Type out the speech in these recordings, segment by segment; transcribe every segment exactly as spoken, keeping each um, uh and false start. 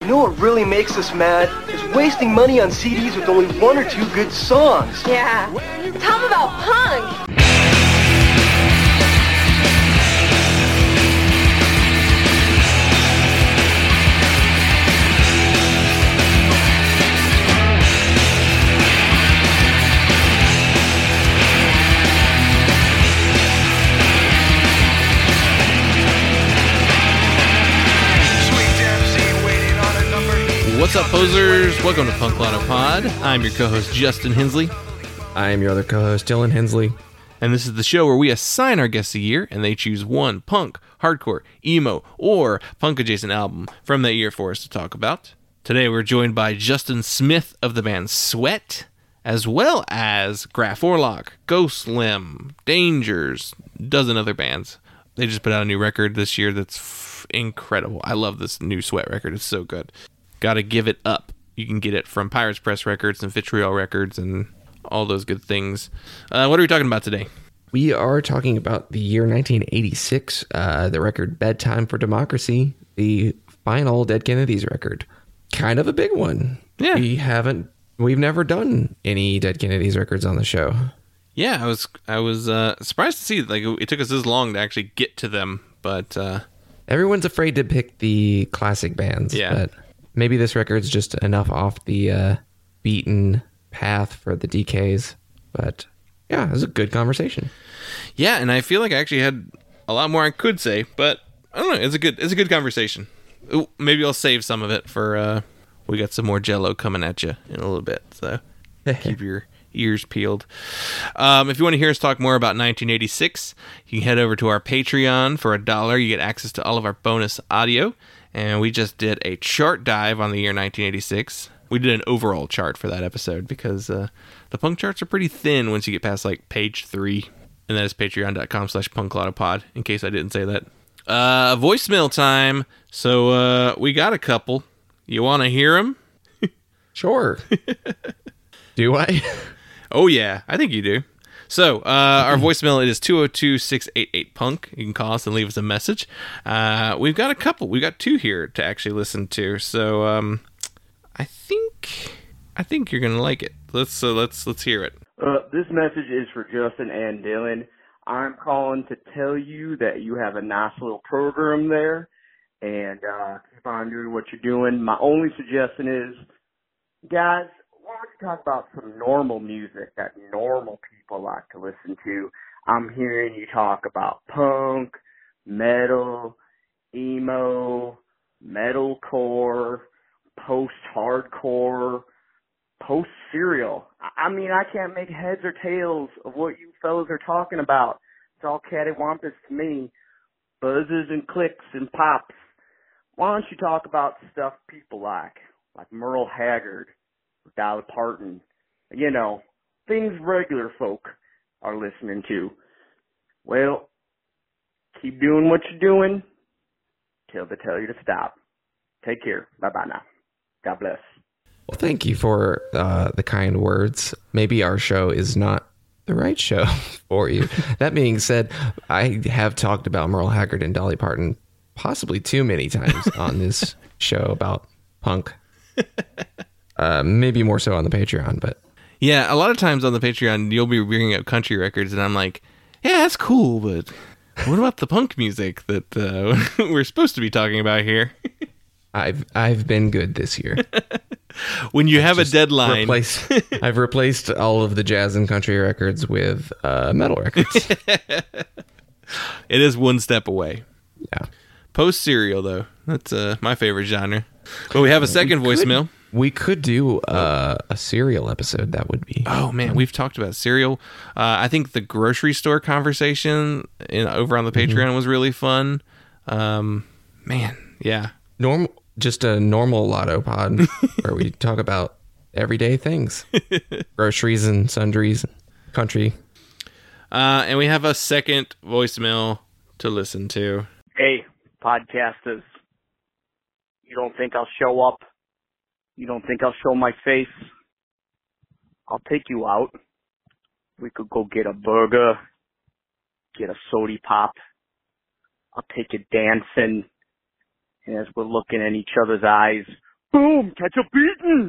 You know what really makes us mad? Is wasting money on C Ds with only one or two good songs. Yeah. Tell them about punk. What's up, posers? Welcome to Punk Lotto Pod. I'm your co-host, Justin Hensley. I am your other co-host, Dylan Hensley. And this is the show where we assign our guests a year, and they choose one punk, hardcore, emo, or punk-adjacent album from that year for us to talk about. Today we're joined by Justin Smith of the band Sweat, as well as Graf Orlock, Ghost Limb, Dangers, a dozen other bands. They just put out a new record this year that's f- incredible. I love this new Sweat record. It's so good. Gotta give it up. You can get it from Pirates Press Records and Vitriol Records and all those good things. Uh, what are we talking about today? We are talking about the year nineteen eighty-six, uh, the record Bedtime for Democracy, the final Dead Kennedys record. Kind of a big one. Yeah. We haven't, we've never done any Dead Kennedys records on the show. Yeah, I was I was uh, surprised to see like it took us this long to actually get to them, but uh, everyone's afraid to pick the classic bands. Yeah. But maybe this record's just enough off the uh, beaten path for the D Ks. But yeah, it was a good conversation. Yeah, and I feel like I actually had a lot more I could say, but I don't know. It's a good it's a good conversation. Ooh, maybe I'll save some of it for uh, we got some more Jello coming at you in a little bit, so keep your ears peeled. Um, if you want to hear us talk more about nineteen eighty-six, you can head over to our Patreon. For a dollar, you get access to all of our bonus audio. And we just did a chart dive on the year nineteen eighty-six. We did an overall chart for that episode because uh, the punk charts are pretty thin once you get past like page three. And that is patreon.com slash punklautopod, in case I didn't say that. Uh, voicemail time. So uh, we got a couple. You want to hear them? Sure. Do I? Oh, yeah. I think you do. So, uh, our voicemail is two oh two, six eight eight, punk. You can call us and leave us a message. Uh, we've got a couple. We've got two here to actually listen to. So, um, I think, I think you're gonna like it. Let's uh, let's let's hear it. Uh, this message is for Justin and Dylan. I'm calling to tell you that you have a nice little program there, and uh, keep on doing what you're doing. My only suggestion is, guys, why don't you talk about some normal music that normal people like to listen to? I'm hearing you talk about punk, metal, emo, metalcore, post-hardcore, post-serial. I mean, I can't make heads or tails of what you fellas are talking about. It's all cattywampus to me. Buzzes and clicks and pops. Why don't you talk about stuff people like, like Merle Haggard, Dolly Parton, you know, things regular folk are listening to. Well, keep doing what you're doing till they tell you to stop. Take care. Bye-bye now. God bless. Well, thank you for uh, the kind words. Maybe our show is not the right show for you. That being said, I have talked about Merle Haggard and Dolly Parton possibly too many times on this show about punk. Uh, maybe more so on the Patreon, but yeah, a lot of times on the Patreon, you'll be bringing up country records, and I'm like, yeah, that's cool, but what about the punk music that uh, we're supposed to be talking about here? I've I've been good this year. When you I've have a deadline, replace, I've replaced all of the jazz and country records with uh, metal records. It is one step away. Yeah, post serial though, that's uh, my favorite genre. But we have a second we could, voicemail. We could do uh, a cereal episode. That would be. Oh man, we've talked about cereal. Uh, I think the grocery store conversation in, over on the Patreon mm-hmm. was really fun. Um, man, yeah. Normal, just a normal Lotto pod where we talk about everyday things, groceries and sundries, country. Uh, and we have a second voicemail to listen to. Hey, podcasters. You don't think I'll show up? You don't think I'll show my face? I'll take you out. We could go get a burger, get a sody pop. I'll take you dancing. And as we're looking in each other's eyes, Boom, catch a beating.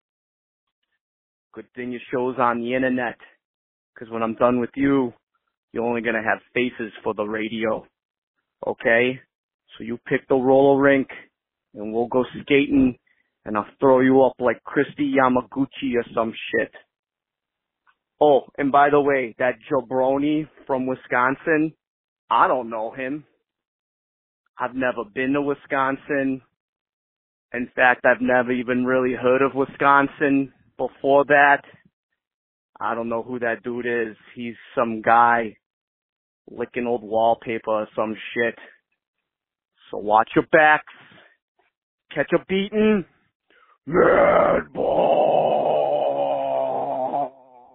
Good thing your show's on the internet, because when I'm done with you, you're only going to have faces for the radio. Okay? So you pick the roller rink, and we'll go skating, and I'll throw you up like Christy Yamaguchi or some shit. Oh, and by the way, that jabroni from Wisconsin, I don't know him. I've never been to Wisconsin. In fact, I've never even really heard of Wisconsin before that. I don't know who that dude is. He's some guy licking old wallpaper or some shit. So watch your backs. Catch a beating. Mad Ball.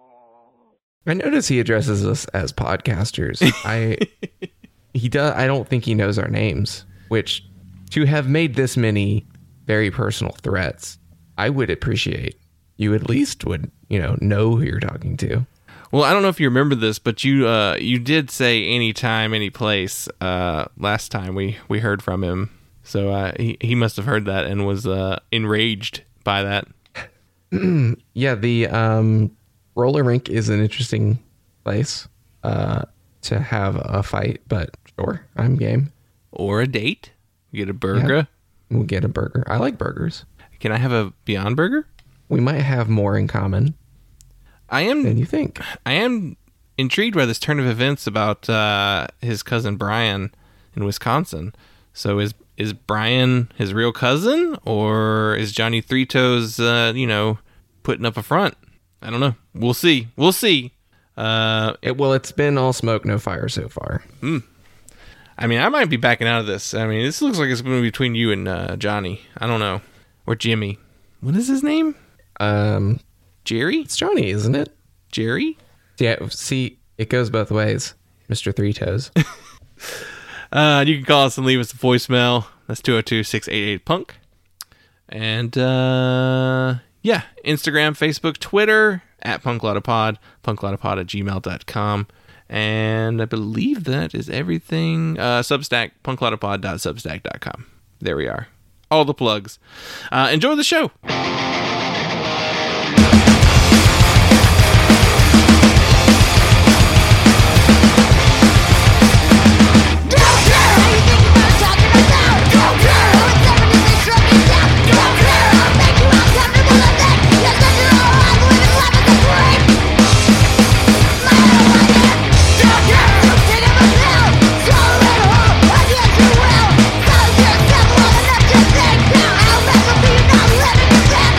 I notice he addresses us as podcasters. I he does. I don't think he knows our names. Which, to have made this many very personal threats, I would appreciate. You at least would, you know, know who you're talking to. Well, I don't know if you remember this, but you uh, you did say anytime, any place uh, last time we, we heard from him. So uh, he he must have heard that and was uh, enraged by that. Yeah, the um, roller rink is an interesting place uh, to have a fight, but sure, I'm game. Or a date. You get a burger. Yeah, we'll get a burger. I like burgers. Can I have a Beyond Burger? We might have more in common I am than you think. I am intrigued by this turn of events about uh, his cousin Brian in Wisconsin. So is is Brian his real cousin, or is Johnny Three Toes, uh, you know, putting up a front? I don't know. We'll see. We'll see. Uh, It, well, it's been all smoke, no fire so far. I mean, I might be backing out of this. I mean, this looks like it's going to be between you and uh, Johnny. I don't know. Or Jimmy. What is his name? Um, Jerry? it's Johnny, isn't it? Jerry? Yeah. See, it goes both ways, Mister Three Toes. Uh, you can call us and leave us a voicemail. That's two oh two, six eight eight, punk. And, uh, yeah, Instagram, Facebook, Twitter, at punkloudapod, punkloudapod at gmail dot com. And I believe that is everything. Uh, Substack, punkloudapod dot substack dot com. There we are. All the plugs. Uh, enjoy the show. I'll never be not living in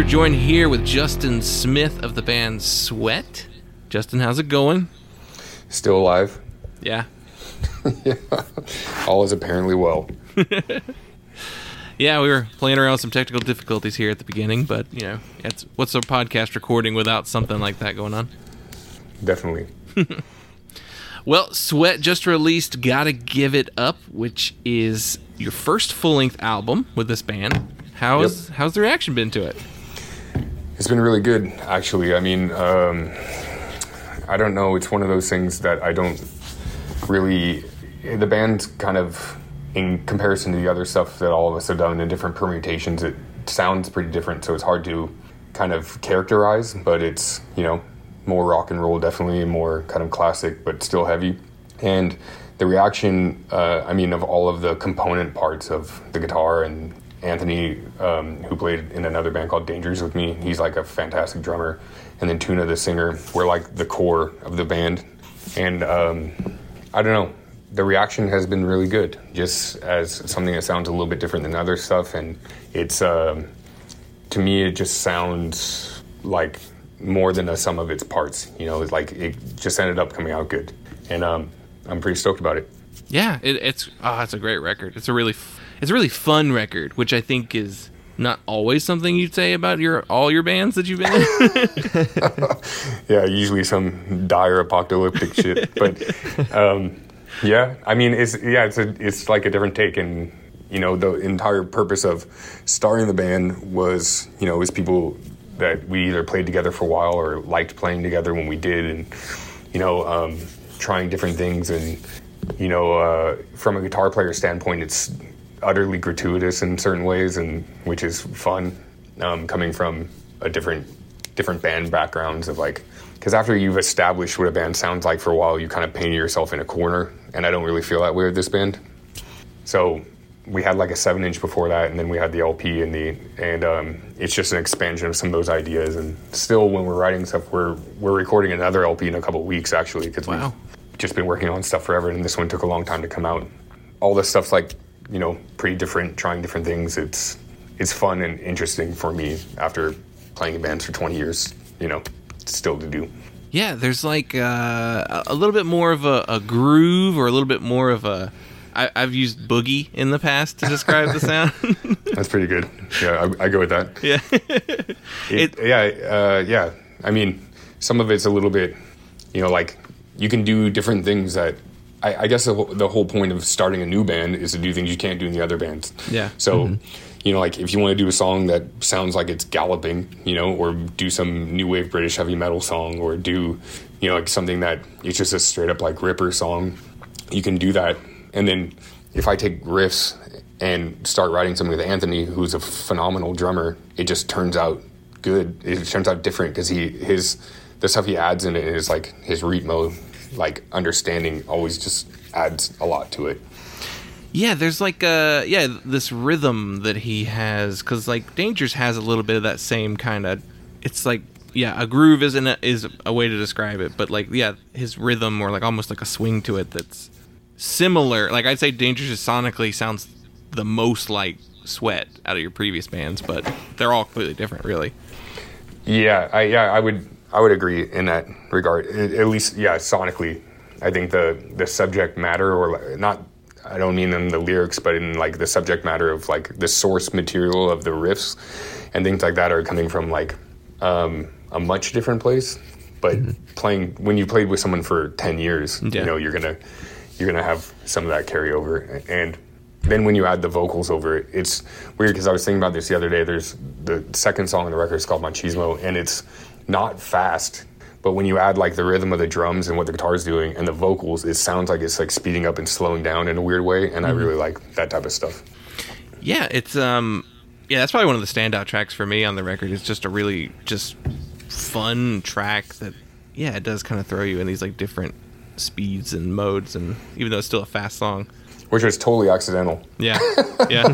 joined here with Justin Smith of the band Sweat. Justin, how's it going? Still alive. Yeah. Yeah. All is apparently well. Yeah, we were playing around with some technical difficulties here at the beginning, but, you know, it's, what's a podcast recording without something like that going on? Definitely. Well, Sweat just released Gotta Give It Up, which is your first full-length album with this band. How's, yep. how's the reaction been to it? It's been really good, actually. I mean, um, I don't know. It's one of those things that I don't really... The band kind of... in comparison to the other stuff that all of us have done in different permutations, it sounds pretty different, so it's hard to kind of characterize, but it's, you know, more rock and roll definitely, more kind of classic, but still heavy. And the reaction, uh, I mean, of all of the component parts of the guitar, and Anthony, um, who played in another band called Dangers with me, he's like a fantastic drummer, and then Tuna, the singer, we're like the core of the band. And um, I don't know, the reaction has been really good, just as something that sounds a little bit different than other stuff. And it's, um, to me, it just sounds like more than a sum of its parts. You know, it's like it just ended up coming out good. And um, I'm pretty stoked about it. Yeah, it, it's oh, it's a great record. It's a really, it's a really fun record, which I think is not always something you'd say about your all your bands that you've been in. Yeah, usually some dire apocalyptic shit, but. Um, Yeah, I mean, it's yeah, it's a it's like a different take, and you know, the entire purpose of starting the band was, you know, was people that we either played together for a while or liked playing together when we did, and you know, um, trying different things, and you know, uh, from a guitar player standpoint, it's utterly gratuitous in certain ways, and which is fun, um, coming from a different different band backgrounds of like. Because after you've established what a band sounds like for a while, you kind of paint yourself in a corner, and I don't really feel that way with this band. So we had like a seven inch before that, and then we had the L P, and the and um, it's just an expansion of some of those ideas. And still, when we're writing stuff, we're we're recording another L P in a couple of weeks actually, because wow. we've just been working on stuff forever, and this one took a long time to come out. All this stuff's like, you know, pretty different, trying different things. It's it's fun and interesting for me after playing in bands for twenty years. You know. Still to do. Yeah, there's like uh, a little bit more of a, a groove, or a little bit more of a. I, I've used boogie in the past to describe the sound. That's pretty good. Yeah, I, I go with that. Yeah, it, it, yeah, uh, yeah. I mean, some of it's a little bit, you know, like you can do different things that. I, I guess the, the whole point of starting a new band is to do things you can't do in the other bands. Yeah. So. Mm-hmm. You know, like if you want to do a song that sounds like it's galloping, you know, or do some new wave British heavy metal song, or do, you know, like something that it's just a straight up like Ripper song, you can do that. And then if I take riffs and start writing something with Anthony, who's a phenomenal drummer, it just turns out good. It turns out different because he his the stuff he adds in it is like his ritmo, like understanding always just adds a lot to it. Yeah, there's like a yeah this rhythm that he has, because like Dangers has a little bit of that same kind of. It's like yeah, a groove isn't a, is a way to describe it, but like yeah, his rhythm, or like almost like a swing to it that's similar. Like I'd say Dangers is sonically sounds the most like Sweat out of your previous bands, but they're all completely different, really. Yeah, I yeah I would I would agree in that regard. At least yeah, sonically, I think the the subject matter, or not. I don't mean in the lyrics, but in like the subject matter of like the source material of the riffs and things like that are coming from like um, a much different place. But mm-hmm. playing when you played with someone for ten years, yeah. you know, you're gonna you're gonna have some of that carryover. And then when you add the vocals over it, it's weird because I was thinking about this the other day. There's the second song on the record is called Machismo, and it's not fast. But when you add like the rhythm of the drums and what the guitar's doing and the vocals, it sounds like it's like speeding up and slowing down in a weird way, and mm-hmm. I really like that type of stuff. Yeah, it's um, yeah, that's probably one of the standout tracks for me on the record. It's just a really just fun track that, yeah, it does kind of throw you in these like different speeds and modes, and even though it's still a fast song, which was totally accidental. Yeah, yeah.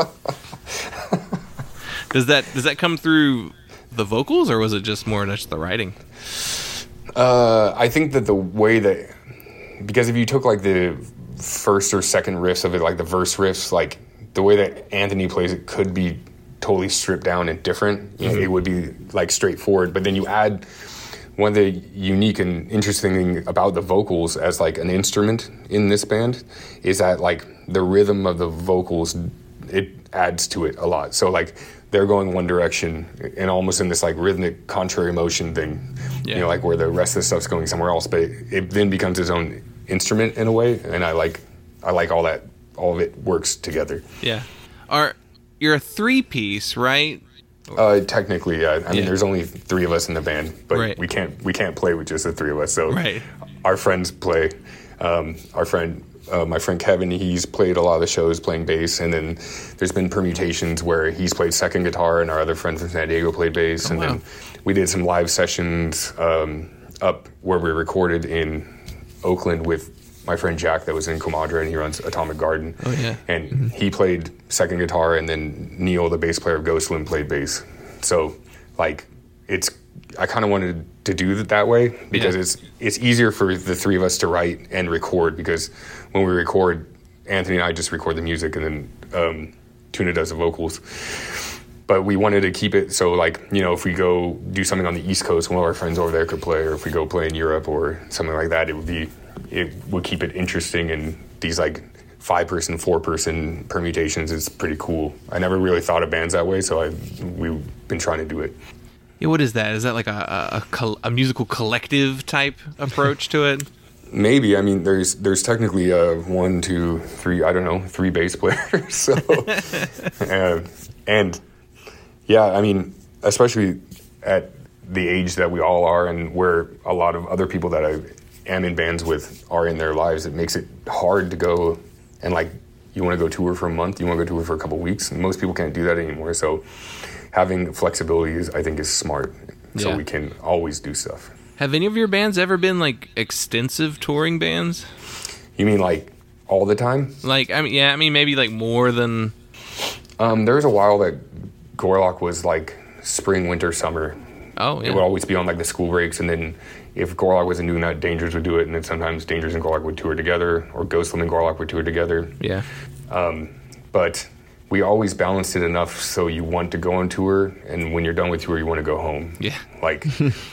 does that does that come through the vocals, or was it just more just the writing? Uh, I think that the way that, because if you took like the first or second riffs of it, like the verse riffs, like the way that Anthony plays it could be totally stripped down and different. You know, it would be like straightforward, but then you add one of the unique and interesting thing about the vocals as like an instrument in this band is that like the rhythm of the vocals, it adds to it a lot. So like they're going one direction and almost in this like rhythmic contrary motion thing, yeah. you know, like where the rest of the stuff's going somewhere else, but it, it then becomes its own instrument in a way. And I like, I like all that, all of it works together. Yeah. Are you're a three piece, right? Uh, technically, yeah. I yeah. mean, there's only three of us in the band, but right. we can't we can't play with just the three of us. So right. our friends play. Um, our friend, uh, my friend Kevin, he's played a lot of the shows playing bass, and then there's been permutations where he's played second guitar, and our other friend from San Diego played bass, oh, and wow. then we did some live sessions um, up where we recorded in Oakland with my friend Jack that was in Comadre, and he runs Atomic Garden. Oh, yeah. And mm-hmm. he played second guitar, and then Neil, the bass player of Ghostland, played bass. So, like, it's I kind of wanted to do it that way because yeah. it's it's easier for the three of us to write and record, because when we record, Anthony and I just record the music, and then um, Tuna does the vocals. But we wanted to keep it so, like, you know, if we go do something on the East Coast, one of our friends over there could play, or if we go play in Europe or something like that, it would be... it would keep it interesting, and these like five person, four person permutations is pretty cool. I never really thought of bands that way, so I we've been trying to do it. Yeah, what is that? Is that like a a, a musical collective type approach to it? Maybe. I mean, there's there's technically uh, one, two, three. I don't know, three bass players. So, uh, and yeah, I mean, especially at the age that we all are, and where a lot of other people that I am in bands with are in their lives, it makes it hard to go and like, you want to go tour for a month, you want to go tour for a couple of weeks, and most people can't do that anymore. So having flexibility is, I think, is smart, so yeah. we can always do stuff. Have any of your bands ever been like extensive touring bands? You mean like all the time? Like, I mean, yeah, I mean maybe like more than. Um, there was a while that Gorlock was like spring, winter, summer. Oh, yeah. It would always be on like the school breaks, and then if Gorlock wasn't doing that, Dangers would do it, and then sometimes Dangers and Gorlock would tour together, or Ghostland and Gorlock would tour together. Yeah. Um, but we always balanced it enough so you want to go on tour, and when you're done with tour, you want to go home. Yeah. Like,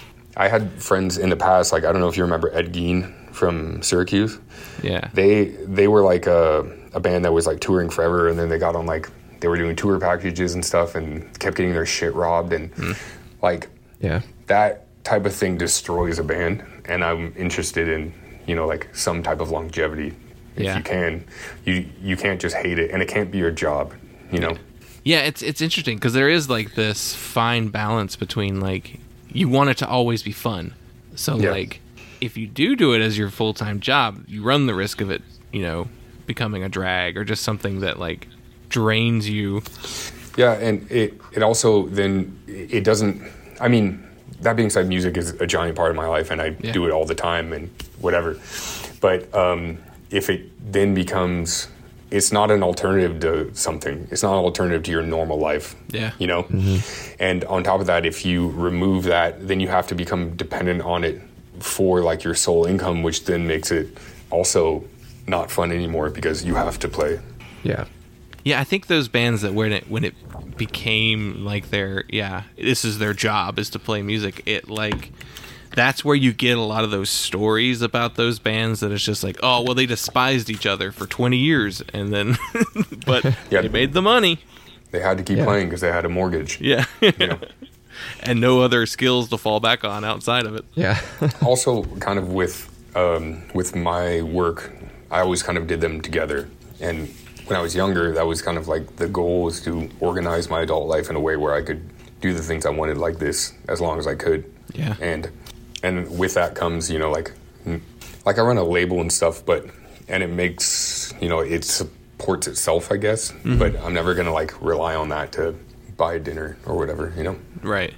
I had friends in the past, like, I don't know if you remember Ed Gein from Syracuse. Yeah. They they were like a, a band that was like touring forever, and then they got on like, they were doing tour packages and stuff, and kept getting their shit robbed, and mm. like, yeah, that type of thing destroys a band, and I'm interested in, you know, like some type of longevity. If yeah. you can, you you can't just hate it, and it can't be your job, you know. Yeah, it's it's interesting because there is like this fine balance between like, you want it to always be fun. So yeah. like, if you do do it as your full-time job, you run the risk of it, you know, becoming a drag or just something that like drains you. Yeah, and it it also then it doesn't. I mean, that being said, music is a giant part of my life, and I yeah. do it all the time and whatever. But um, if it then becomes, it's not an alternative to something. It's not an alternative to your normal life. Yeah. You know? Mm-hmm. And on top of that, if you remove that, then you have to become dependent on it for like your sole income, which then makes it also not fun anymore because you have to play. Yeah. Yeah, I think those bands that when it when it became like their yeah, this is their job is to play music. It like that's where you get a lot of those stories about those bands that it's just like, oh well, they despised each other for twenty years, and then but yeah, they made the money. They had to keep yeah. playing because they had a mortgage. Yeah, you know? And no other skills to fall back on outside of it. Yeah. Also, kind of with um, with my work, I always kind of did them together, and when I was younger, that was kind of like the goal was to organize my adult life in a way where I could do the things I wanted like this as long as I could. Yeah. And and with that comes, you know, like like I run a label and stuff, but and it makes, you know, it supports itself, I guess. Mm-hmm. But I'm never gonna like rely on that to buy dinner or whatever, you know? Right.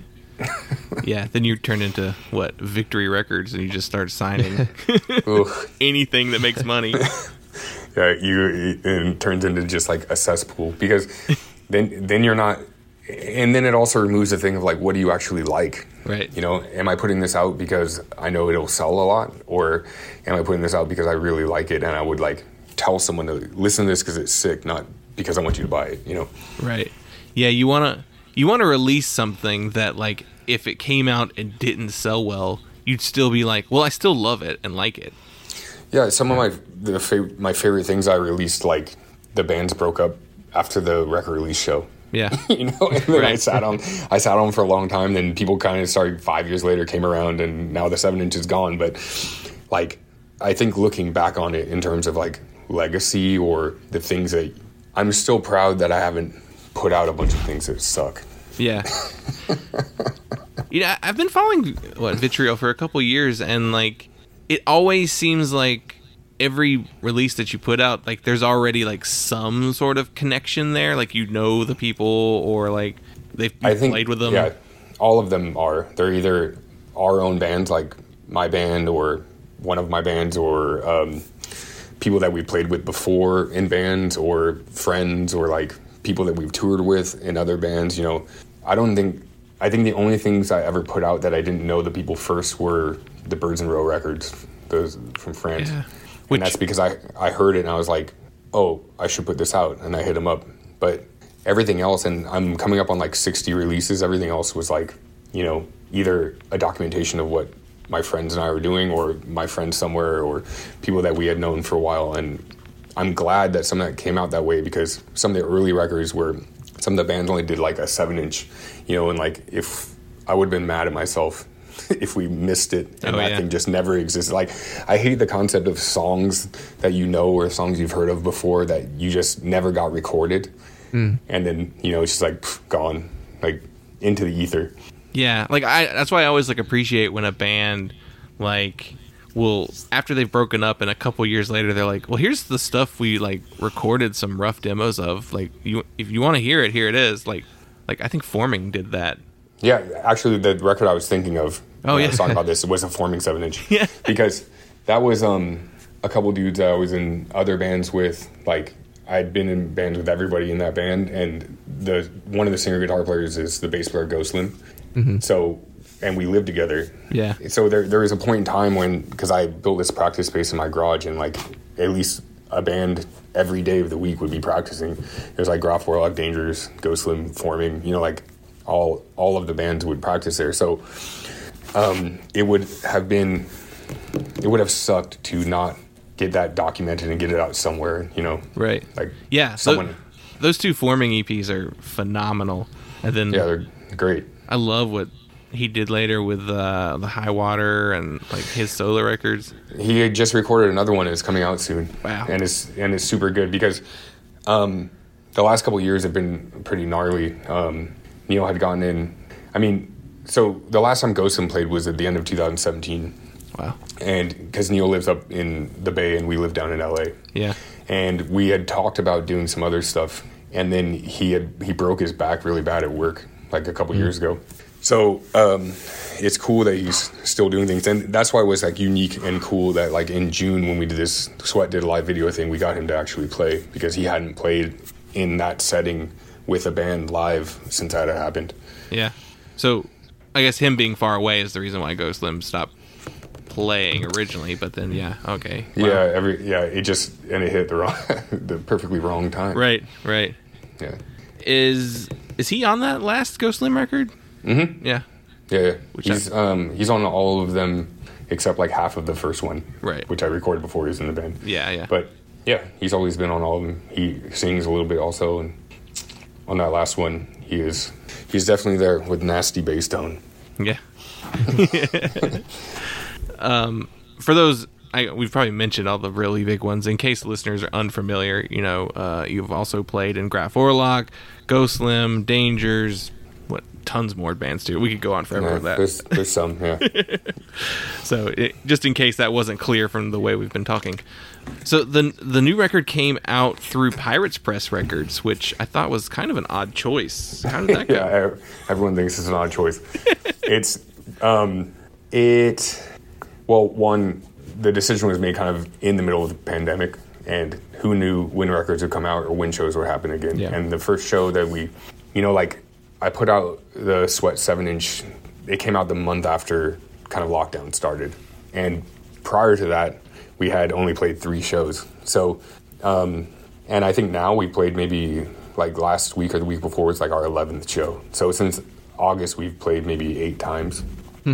Yeah, then you turn into what, Victory Records, and you just start signing anything that makes money. Yeah, you it turns into just like a cesspool because then then you're not, and then it also removes the thing of like, what do you actually like? Right. You know, am I putting this out because I know it'll sell a lot, or am I putting this out because I really like it and I would like tell someone to listen to this because it's sick, not because I want you to buy it? You know. Right. Yeah, you wanna you wanna release something that, like, if it came out and didn't sell well, you'd still be like, well, I still love it and like it. Yeah, some of my the fav- my favorite things I released, like the bands broke up after the record release show. Yeah, you know, and then right. I sat on I sat on for a long time. Then people kind of started five years later came around, and now the seven inch is gone. But like, I think looking back on it in terms of like legacy or the things that I'm still proud that I haven't put out a bunch of things that suck. Yeah. You know, I've been following what Vitriol for a couple years, and like, it always seems like every release that you put out, like there's already like some sort of connection there, like you know the people, or like they've I think, played with them. Yeah, all of them are. They're either our own bands, like my band, or one of my bands, or um, people that we played with before in bands, or friends, or like people that we've toured with in other bands. You know, I don't think. I think the only things I ever put out that I didn't know the people first were the Birds in Row records, those from France. Yeah. Which, and that's because I, I heard it and I was like, oh, I should put this out. And I hit them up. But everything else, and I'm coming up on like sixty releases, everything else was like, you know, either a documentation of what my friends and I were doing, or my friends somewhere, or people that we had known for a while. And I'm glad that some of that came out that way, because some of the early records were, some of the bands only did like a seven inch, you know, and like if I would have been mad at myself if we missed it and oh, that yeah. thing just never existed. Like, I hate the concept of songs that you know or songs you've heard of before that you just never got recorded. Mm. And then, you know, it's just like pff, gone, like into the ether. Yeah, like I that's why I always like appreciate when a band like will, after they've broken up and a couple years later they're like, well, here's the stuff we like recorded some rough demos of. Like, you if you want to hear it, here it is. Like like I think Forming did that. Yeah, actually, the record I was thinking of oh, when yeah. I was talking about this was a Forming seven inch. Yeah. Because that was um, a couple dudes I was in other bands with. Like, I'd been in bands with everybody in that band, and the one of the singer guitar players is the bass player Ghost Limb. Mm-hmm. So, and we lived together. Yeah. So there there was a point in time when, because I built this practice space in my garage, and like at least a band every day of the week would be practicing. There's like Graf Warlock, Dangers, Ghost Limb, Forming, you know, like all all of the bands would practice there. So um, it would have been, it would have sucked to not get that documented and get it out somewhere, you know? Right. Like, yeah, someone. So, those two Forming E Ps are phenomenal. And then Yeah, they're great. I love what he did later with uh, the High Water and like his solo records. He had just recorded another one, and it's coming out soon. Wow. And it's and it's super good, because um, the last couple of years have been pretty gnarly. Um, Neil had gotten in. I mean, so the last time Ghost Limb played was at the end of two thousand seventeen. Wow. And because Neil lives up in the Bay and we live down in L A. Yeah. And we had talked about doing some other stuff, and then he had he broke his back really bad at work like a couple mm. years ago. So um, it's cool that he's still doing things, and that's why it was like unique and cool that like in June when we did this Sweat did a live video thing, we got him to actually play, because he hadn't played in that setting with a band live since that had happened. Yeah. So I guess him being far away is the reason why Ghost Limb stopped playing originally, but then yeah, okay. Wow. Yeah, every yeah, it just and it hit the wrong, the perfectly wrong time. Right, right. Yeah. Is is he on that last Ghost Limb record? Mm-hmm. Yeah. Yeah, yeah. Which he's I, um he's on all of them except like half of the first one, right? Which I recorded before he was in the band. Yeah, yeah. But yeah, he's always been on all of them. He sings a little bit also, and on that last one, he is he's definitely there with nasty bass tone. Yeah. um, for those, I, we've probably mentioned all the really big ones. In case listeners are unfamiliar, you know, uh, you've also played in Graf Orlock, Ghost Limb, Dangers, what tons more bands too. We could go on forever Yeah, with that. There's, there's some, yeah. So it, just in case that wasn't clear from the way we've been talking. So the the new record came out through Pirates Press Records, which I thought was kind of an odd choice. How did that go? Yeah, everyone thinks it's an odd choice. It's, um, it, well, one, the decision was made kind of in the middle of the pandemic, and who knew when records would come out or when shows would happen again. Yeah. And the first show that we, you know, like, I put out the Sweat seven inch, it came out the month after kind of lockdown started. And prior to that, we had only played three shows. So, um, and I think now we played maybe like last week or the week before was like our eleventh show. So since August, we've played maybe eight times.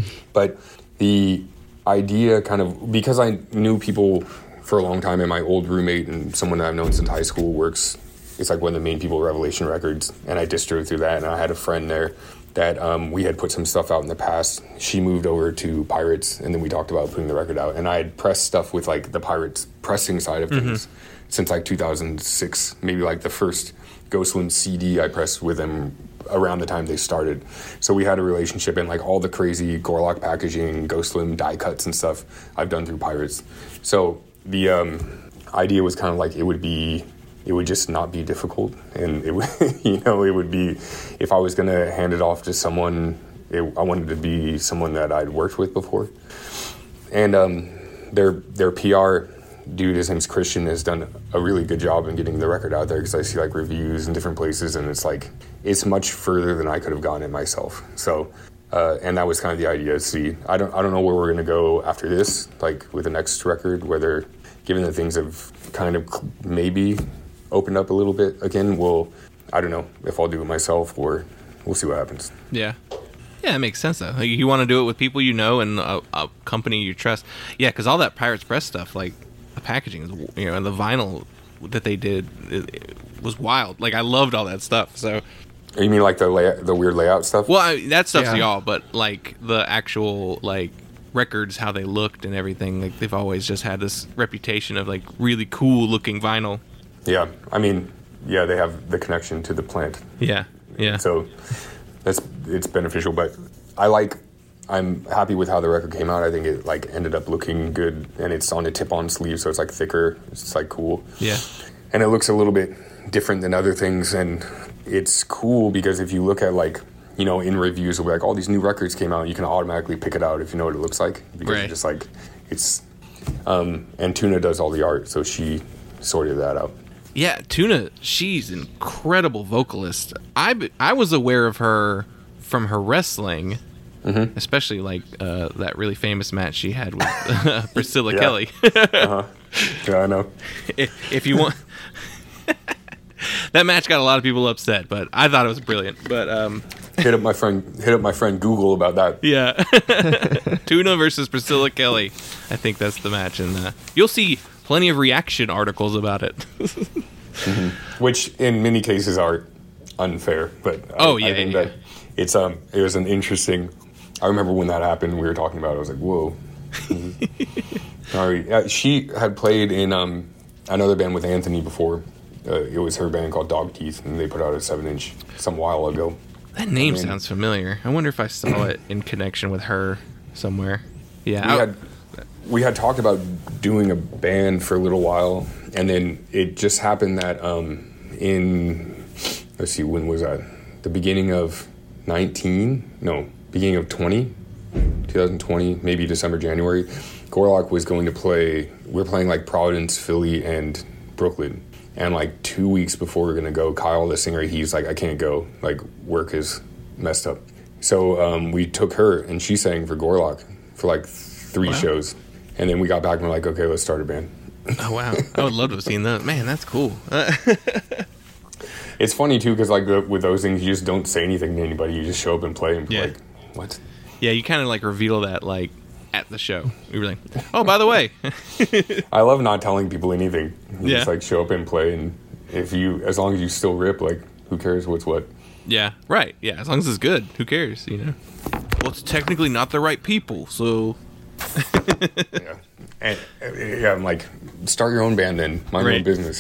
But the idea kind of, because I knew people for a long time, and my old roommate and someone that I've known since high school works, it's like one of the main people at Revelation Records, and I distro through that, and I had a friend there that um, we had put some stuff out in the past. She moved over to Pirates, and then we talked about putting the record out, and I had pressed stuff with like the Pirates pressing side of things mm-hmm. since like two thousand six, maybe like the first Ghostland C D I pressed with them around the time they started. So we had a relationship, and like all the crazy Gorlock packaging, Ghostland die cuts and stuff I've done through Pirates. So the um, idea was kind of like it would be, it would just not be difficult, and it would, you know, it would be, if I was going to hand it off to someone, it, I wanted to be someone that I'd worked with before. And um, their their P R dude, his name's Christian, has done a really good job in getting the record out there, because I see like reviews in different places, and it's like it's much further than I could have gotten it myself. So uh, and that was kind of the idea. See, I don't I don't know where we're gonna go after this, like with the next record, whether given that things have kind of maybe opened up a little bit again, we'll, I don't know if I'll do it myself, or we'll see what happens. Yeah. Yeah, it makes sense though. Like, you want to do it with people you know and a, a company you trust. Yeah, because all that Pirates Press stuff, like the packaging, is, you know, and the vinyl that they did, it, it was wild. Like I loved all that stuff. So. You mean like the layout, the weird layout stuff? Well, I, that stuff's Yeah. y'all, but like the actual like records, how they looked and everything, like they've always just had this reputation of like really cool looking vinyl. Yeah, I mean, yeah, they have the connection to the plant. Yeah, yeah. So that's it's beneficial, but I like, I'm happy with how the record came out. I think it like ended up looking good, and it's on a tip-on sleeve, so it's like thicker. It's like cool. Yeah. And it looks a little bit different than other things, and it's cool because if you look at like, you know, in reviews, it'll be like, all these new records came out, you can automatically pick it out if you know what it looks like, because Right. it's just like, it's, um, and Tuna does all the art, so she sorted that out. Yeah, Tuna, she's an incredible vocalist. I, b- I was aware of her from her wrestling, Mm-hmm. especially like uh, that really famous match she had with uh, Priscilla Yeah. Kelly. Uh-huh. Yeah, I know. if, if you want... That match got a lot of people upset, but I thought it was brilliant. But um, Hit up my friend, hit up my friend Google about that. yeah, Tuna versus Priscilla Kelly. I think that's the match, and uh, you'll see plenty of reaction articles about it. Mm-hmm. Which in many cases are unfair, but Oh, I, yeah, I think yeah, that it's um it was an interesting. I remember when that happened, we were talking about it. I was like, whoa. Mm-hmm. Sorry, uh, she had played in um another band with Anthony before. Uh, it was her band called Dog Teeth, and they put out a seven-inch some while ago. That name I mean, sounds familiar. I wonder if I saw it in connection with her somewhere. Yeah, We I- had we had talked about doing a band for a little while, and then it just happened that um, in let's see, when was that? The beginning of nineteen? No, beginning of twenty, twenty twenty, maybe December, January. Gorlock was going to play. We're playing like Providence, Philly, and Brooklyn. And like two weeks before we we're gonna go, Kyle, the singer, he's like, I can't go. Like work is messed up. So um, we took her, and she sang for Gorlock for like three Wow. shows. And then we got back and we're like, okay, let's start a band. oh wow, I would love to have seen that. Man, that's cool. It's funny too, because like the, with those things, you just don't say anything to anybody. You just show up and play, and Yeah. like, what? Yeah, you kind of like reveal that like at the show. You were like, oh, by the way. I love not telling people anything. You Yeah. just like show up and play, and if you, as long as you still rip, like, who cares what's what? Yeah, right. Yeah, as long as it's good, who cares? You know. Well, it's technically not the right people, so Yeah. And uh, yeah, I'm like, start your own band then. Mind your Right. own business.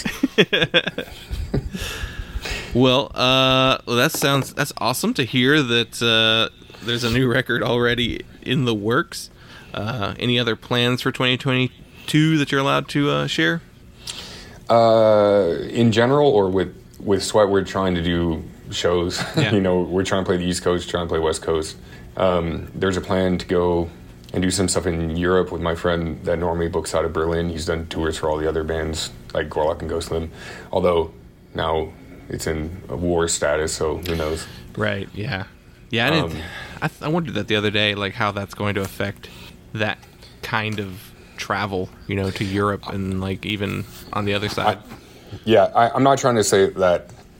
Well, uh, well, that sounds that's awesome to hear that uh, there's a new record already in the works. Uh, any other plans for twenty twenty-two that you're allowed to uh, share? Uh, in general, or with with Sweat, we're trying to do shows. Yeah. You know, we're trying to play the East Coast, trying to play West Coast. Um, there's a plan to go and do some stuff in Europe with my friend that normally books out of Berlin. He's done tours for all the other bands like Gorlock and Ghostland. Although now it's in a war status, so who knows? Right. Yeah. Yeah. I didn't. Um, I, th- I wondered that the other day, like how that's going to affect that kind of travel, you know, to Europe and like even on the other side. Yeah, I, I'm not trying to say that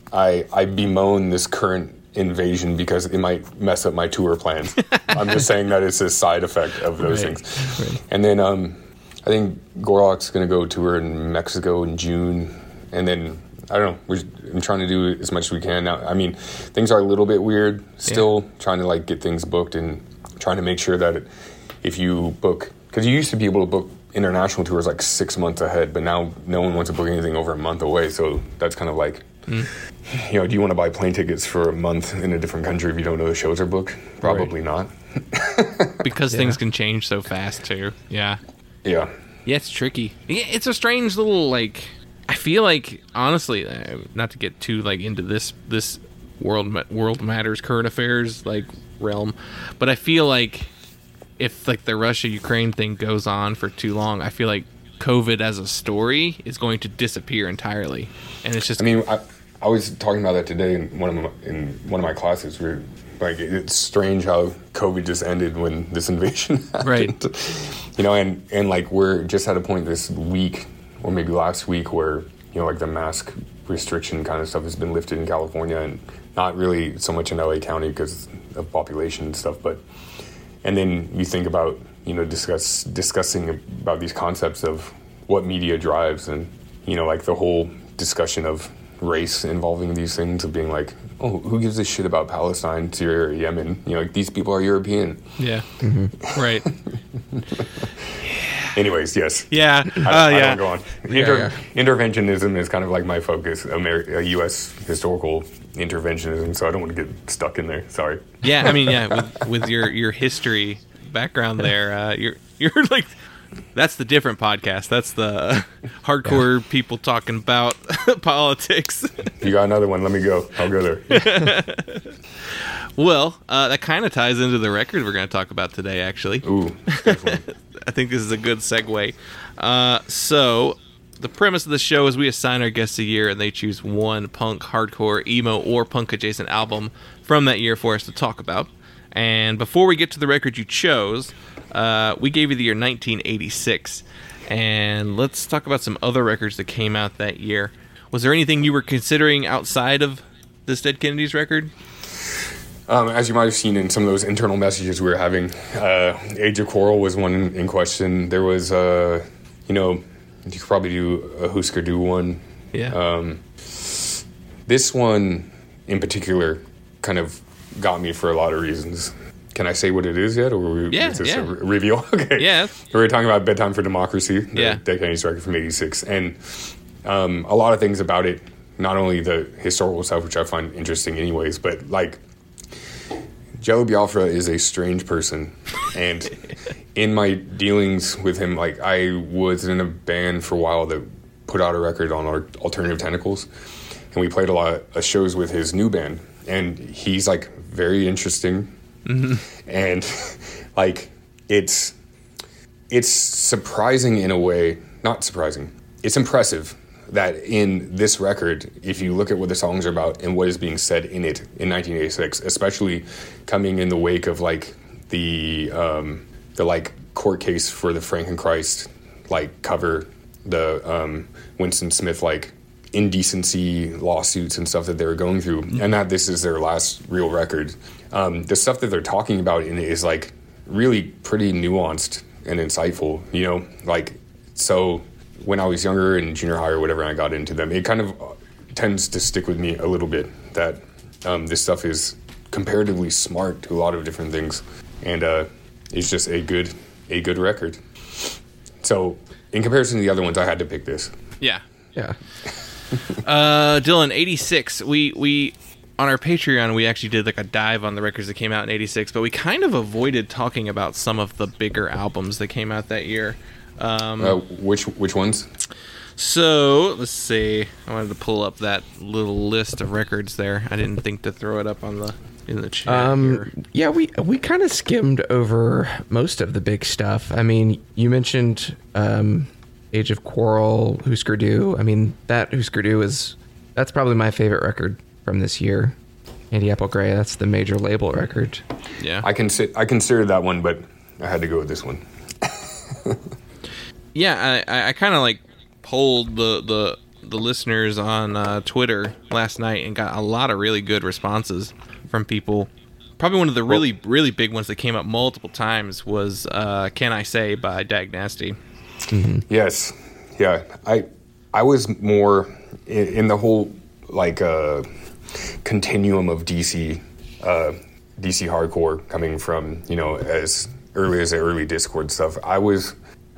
I I bemoan this current invasion because it might mess up my tour plans. I'm just saying that it's a side effect of those Right. things. Right. And then um, I think Gorlock's going to go tour in Mexico in June, and then I don't know. We're, I'm trying to do as much as we can now. I mean, things are a little bit weird still. Yeah. Trying to like get things booked and trying to make sure that it, if you book, because you used to be able to book international tours like six months ahead, but now no one wants to book anything over a month away. So that's kind of like, mm. you know, do you want to buy plane tickets for a month in a different country if you don't know the shows are booked? Probably right. not. Because yeah. things can change so fast too. Yeah. Yeah. Yeah, it's tricky. Yeah, it's a strange little like. I feel like honestly, uh, not to get too like into this this world world matters current affairs like realm, but I feel like if like the Russia Ukraine thing goes on for too long, I feel like COVID as a story is going to disappear entirely, and it's just. I mean, I, I was talking about that today in one of my, in one of my classes. Where like it's strange how COVID just ended when this invasion happened. Right. You know, and and like we're just at a point this week. Or maybe last week where, you know, like the mask restriction kind of stuff has been lifted in California and not really so much in L A County because of population and stuff. But, and then you think about, you know, discuss discussing about these concepts of what media drives and, you know, like the whole discussion of race involving these things of being like, oh, who gives a shit about Palestine, Syria, Yemen? You know, like these people are European. Yeah. Mm-hmm. Right. Anyways, yes. Yeah. Uh, I, yeah. I don't go on. Inter- yeah, yeah. Interventionism is kind of like my focus, Amer- U S historical interventionism, so I don't want to get stuck in there. Sorry. Yeah, I mean, yeah, with, with your, your history background there, uh, you're you're like, that's the different podcast. That's the hardcore yeah. people talking about politics. If you got another one, let me go. I'll go there. Well, uh, that kind of ties into the record we're going to talk about today, actually. Ooh, definitely. I think this is a good segue. Uh, so, the premise of the show is we assign our guests a year, and they choose one punk, hardcore, emo, or punk-adjacent album from that year for us to talk about. And before we get to the record you chose, uh, we gave you the year nineteen eighty-six. And let's talk about some other records that came out that year. Was there anything you were considering outside of this Dead Kennedys record? Um, as you might have seen in some of those internal messages we were having, uh, Age of Quarrel was one in question. There was, uh, you know, you could probably do a Husker Du one. Yeah. Um, this one in particular kind of got me for a lot of reasons. Can I say what it is yet, or we, yeah, is this yeah. a re- reveal? Okay. Yeah. We were talking about Bedtime for Democracy, the yeah. Dead Kennedys record from eighty-six, and um, a lot of things about it, not only the historical stuff, which I find interesting anyways, but like, Jello Biafra is a strange person, and in my dealings with him, like I was in a band for a while that put out a record on our Alternative Tentacles, and we played a lot of shows with his new band, and he's like very interesting, mm-hmm. and like it's it's surprising in a way, not surprising, it's impressive that in this record, if you look at what the songs are about and what is being said in it in nineteen eighty-six, especially coming in the wake of like the um, the like court case for the Frankenchrist like cover, the um, Winston Smith like indecency lawsuits and stuff that they were going through, mm-hmm. and that this is their last real record. Um, the stuff that they're talking about in it is like really pretty nuanced and insightful, you know, like so. When I was younger in junior high or whatever, and I got into them, it kind of tends to stick with me a little bit that um, this stuff is comparatively smart to a lot of different things, and uh, it's just a good a good record. So in comparison to the other ones, I had to pick this. Yeah. Yeah. uh, Dylan, eighty-six, we, we on our Patreon, we actually did like a dive on the records that came out in eighty-six, but we kind of avoided talking about some of the bigger albums that came out that year. Um, uh, which which ones? So let's see. I wanted to pull up that little list of records there. I didn't think to throw it up on the in the chat. Um, here. Yeah, we we kind of skimmed over most of the big stuff. I mean, you mentioned um, Age of Quarrel, Husker Du. I mean, that Husker Du is that's probably my favorite record from this year. Andy Apple Gray. That's the major label record. Yeah, I can I considered that one, but I had to go with this one. Yeah, I, I kind of like pulled the, the the listeners on uh, Twitter last night and got a lot of really good responses from people. Probably one of the really, really big ones that came up multiple times was uh, Can I Say by Dag Nasty. Mm-hmm. Yes. Yeah. I I was more in, in the whole, like, uh, continuum of D C, uh, D C hardcore coming from, you know, as early as the early Discord stuff. I was...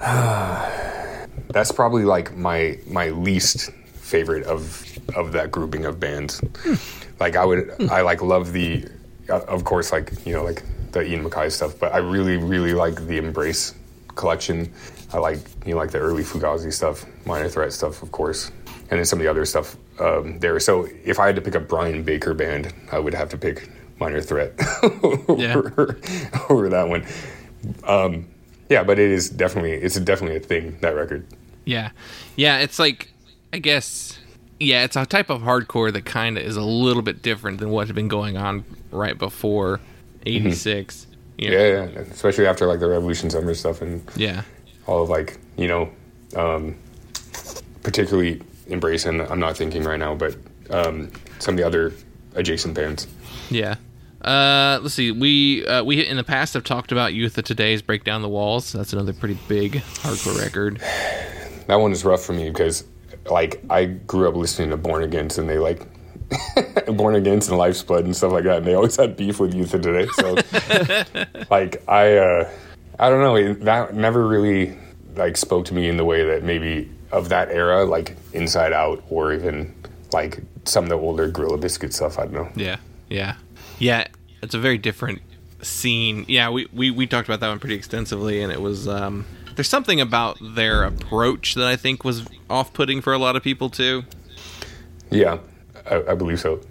that's probably, like, my my least favorite of of that grouping of bands. Hmm. Like, I would... Hmm. I, like, love the... Of course, like, you know, like the Ian MacKaye stuff, but I really, really like the Embrace collection. I like, you know, like the early Fugazi stuff, Minor Threat stuff, of course, and then some of the other stuff um, there. So if I had to pick a Brian Baker band, I would have to pick Minor Threat over, yeah. over that one. Um, yeah, but it is definitely, it's definitely a thing, that record. Yeah. Yeah, it's like, I guess... Yeah, it's a type of hardcore that kind of is a little bit different than what had been going on right before eighty-six. Mm-hmm. You know? Yeah, yeah, especially after like the Revolution Summer stuff and yeah, all of like, you know, um, particularly Embrace, and I'm not thinking right now, but um, some of the other adjacent bands. Yeah. Uh, let's see. We uh, we in the past have talked about Youth of Today's Break Down the Walls. That's another pretty big hardcore record. That one is rough for me because... Like, I grew up listening to Born Against, and they, like, Born Against and Life's Blood and stuff like that, and they always had beef with Youth of Today, so, like, I, uh, I don't know, that never really, like, spoke to me in the way that maybe of that era, like, Inside Out, or even, like, some of the older Gorilla Biscuit stuff, I don't know. Yeah, yeah. Yeah, it's a very different scene. Yeah, we, we, we talked about that one pretty extensively, and it was, um... there's something about their approach that I think was off-putting for a lot of people, too. Yeah, I, I believe so.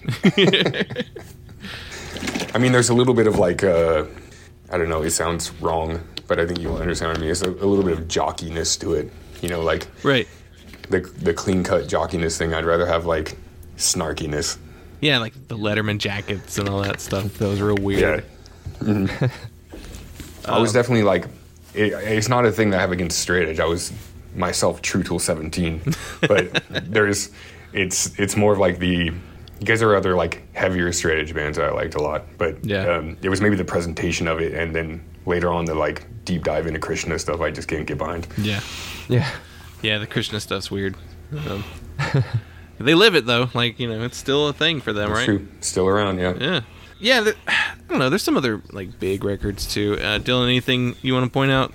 I mean, there's a little bit of, like, uh, I don't know, it sounds wrong, but I think you'll understand what I mean. It's a, a little bit of jockiness to it. You know, like... Right. The, the clean-cut jockiness thing. I'd rather have, like, snarkiness. Yeah, like the Letterman jackets and all that stuff. That was real weird. Yeah. Mm-hmm. um, I was definitely, like... It, it's not a thing that I have against straight edge. I was myself true till seventeen, but there's it's it's more of like the you guys are other like heavier straight edge bands that I liked a lot, but yeah. um, it was maybe the presentation of it, and then later on the like deep dive into Krishna stuff I just can't get behind. Yeah, yeah, yeah. The Krishna stuff's weird. Um, they live it though, like you know, it's still a thing for them, That's right? True, still around, yeah, yeah. Yeah, there, I don't know. There's some other like big records too. Uh, Dylan, anything you want to point out?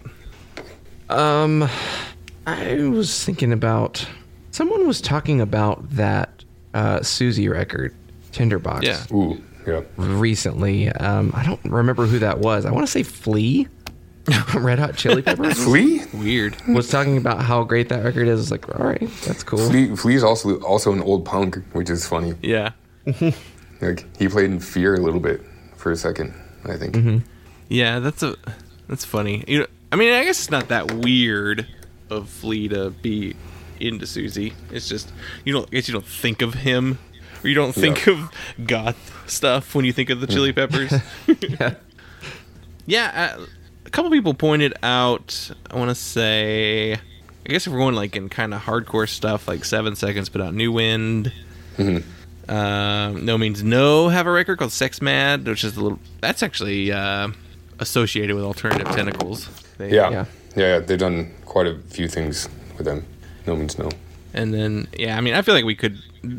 Um, I was thinking about someone was talking about that uh, Susie record, Tinderbox. Yeah. Ooh, yeah. Recently, um, I don't remember who that was. I want to say Flea, Red Hot Chili Peppers. Flea? Weird. Was talking about how great that record is. Like, all right, that's cool. Flea, Flea's also also an old punk, which is funny. Yeah. Like he played in Fear a little bit for a second, I think. Mm-hmm. Yeah, that's a that's funny. You know, I mean, I guess it's not that weird of Flea to be into Susie. It's just you don't. I guess you don't think of him, or you don't think yeah. of goth stuff when you think of the Chili Peppers. yeah. Yeah. Uh, a couple people pointed out. I want to say, I guess if we're going like in kind of hardcore stuff, like Seven Seconds put out New Wind. Mm-hmm. Um, No Means No have a record called Sex Mad, which is a little. That's actually uh, associated with Alternative Tentacles. They, yeah. yeah, yeah, they've done quite a few things with them. No Means No. And then, yeah, I mean, I feel like we could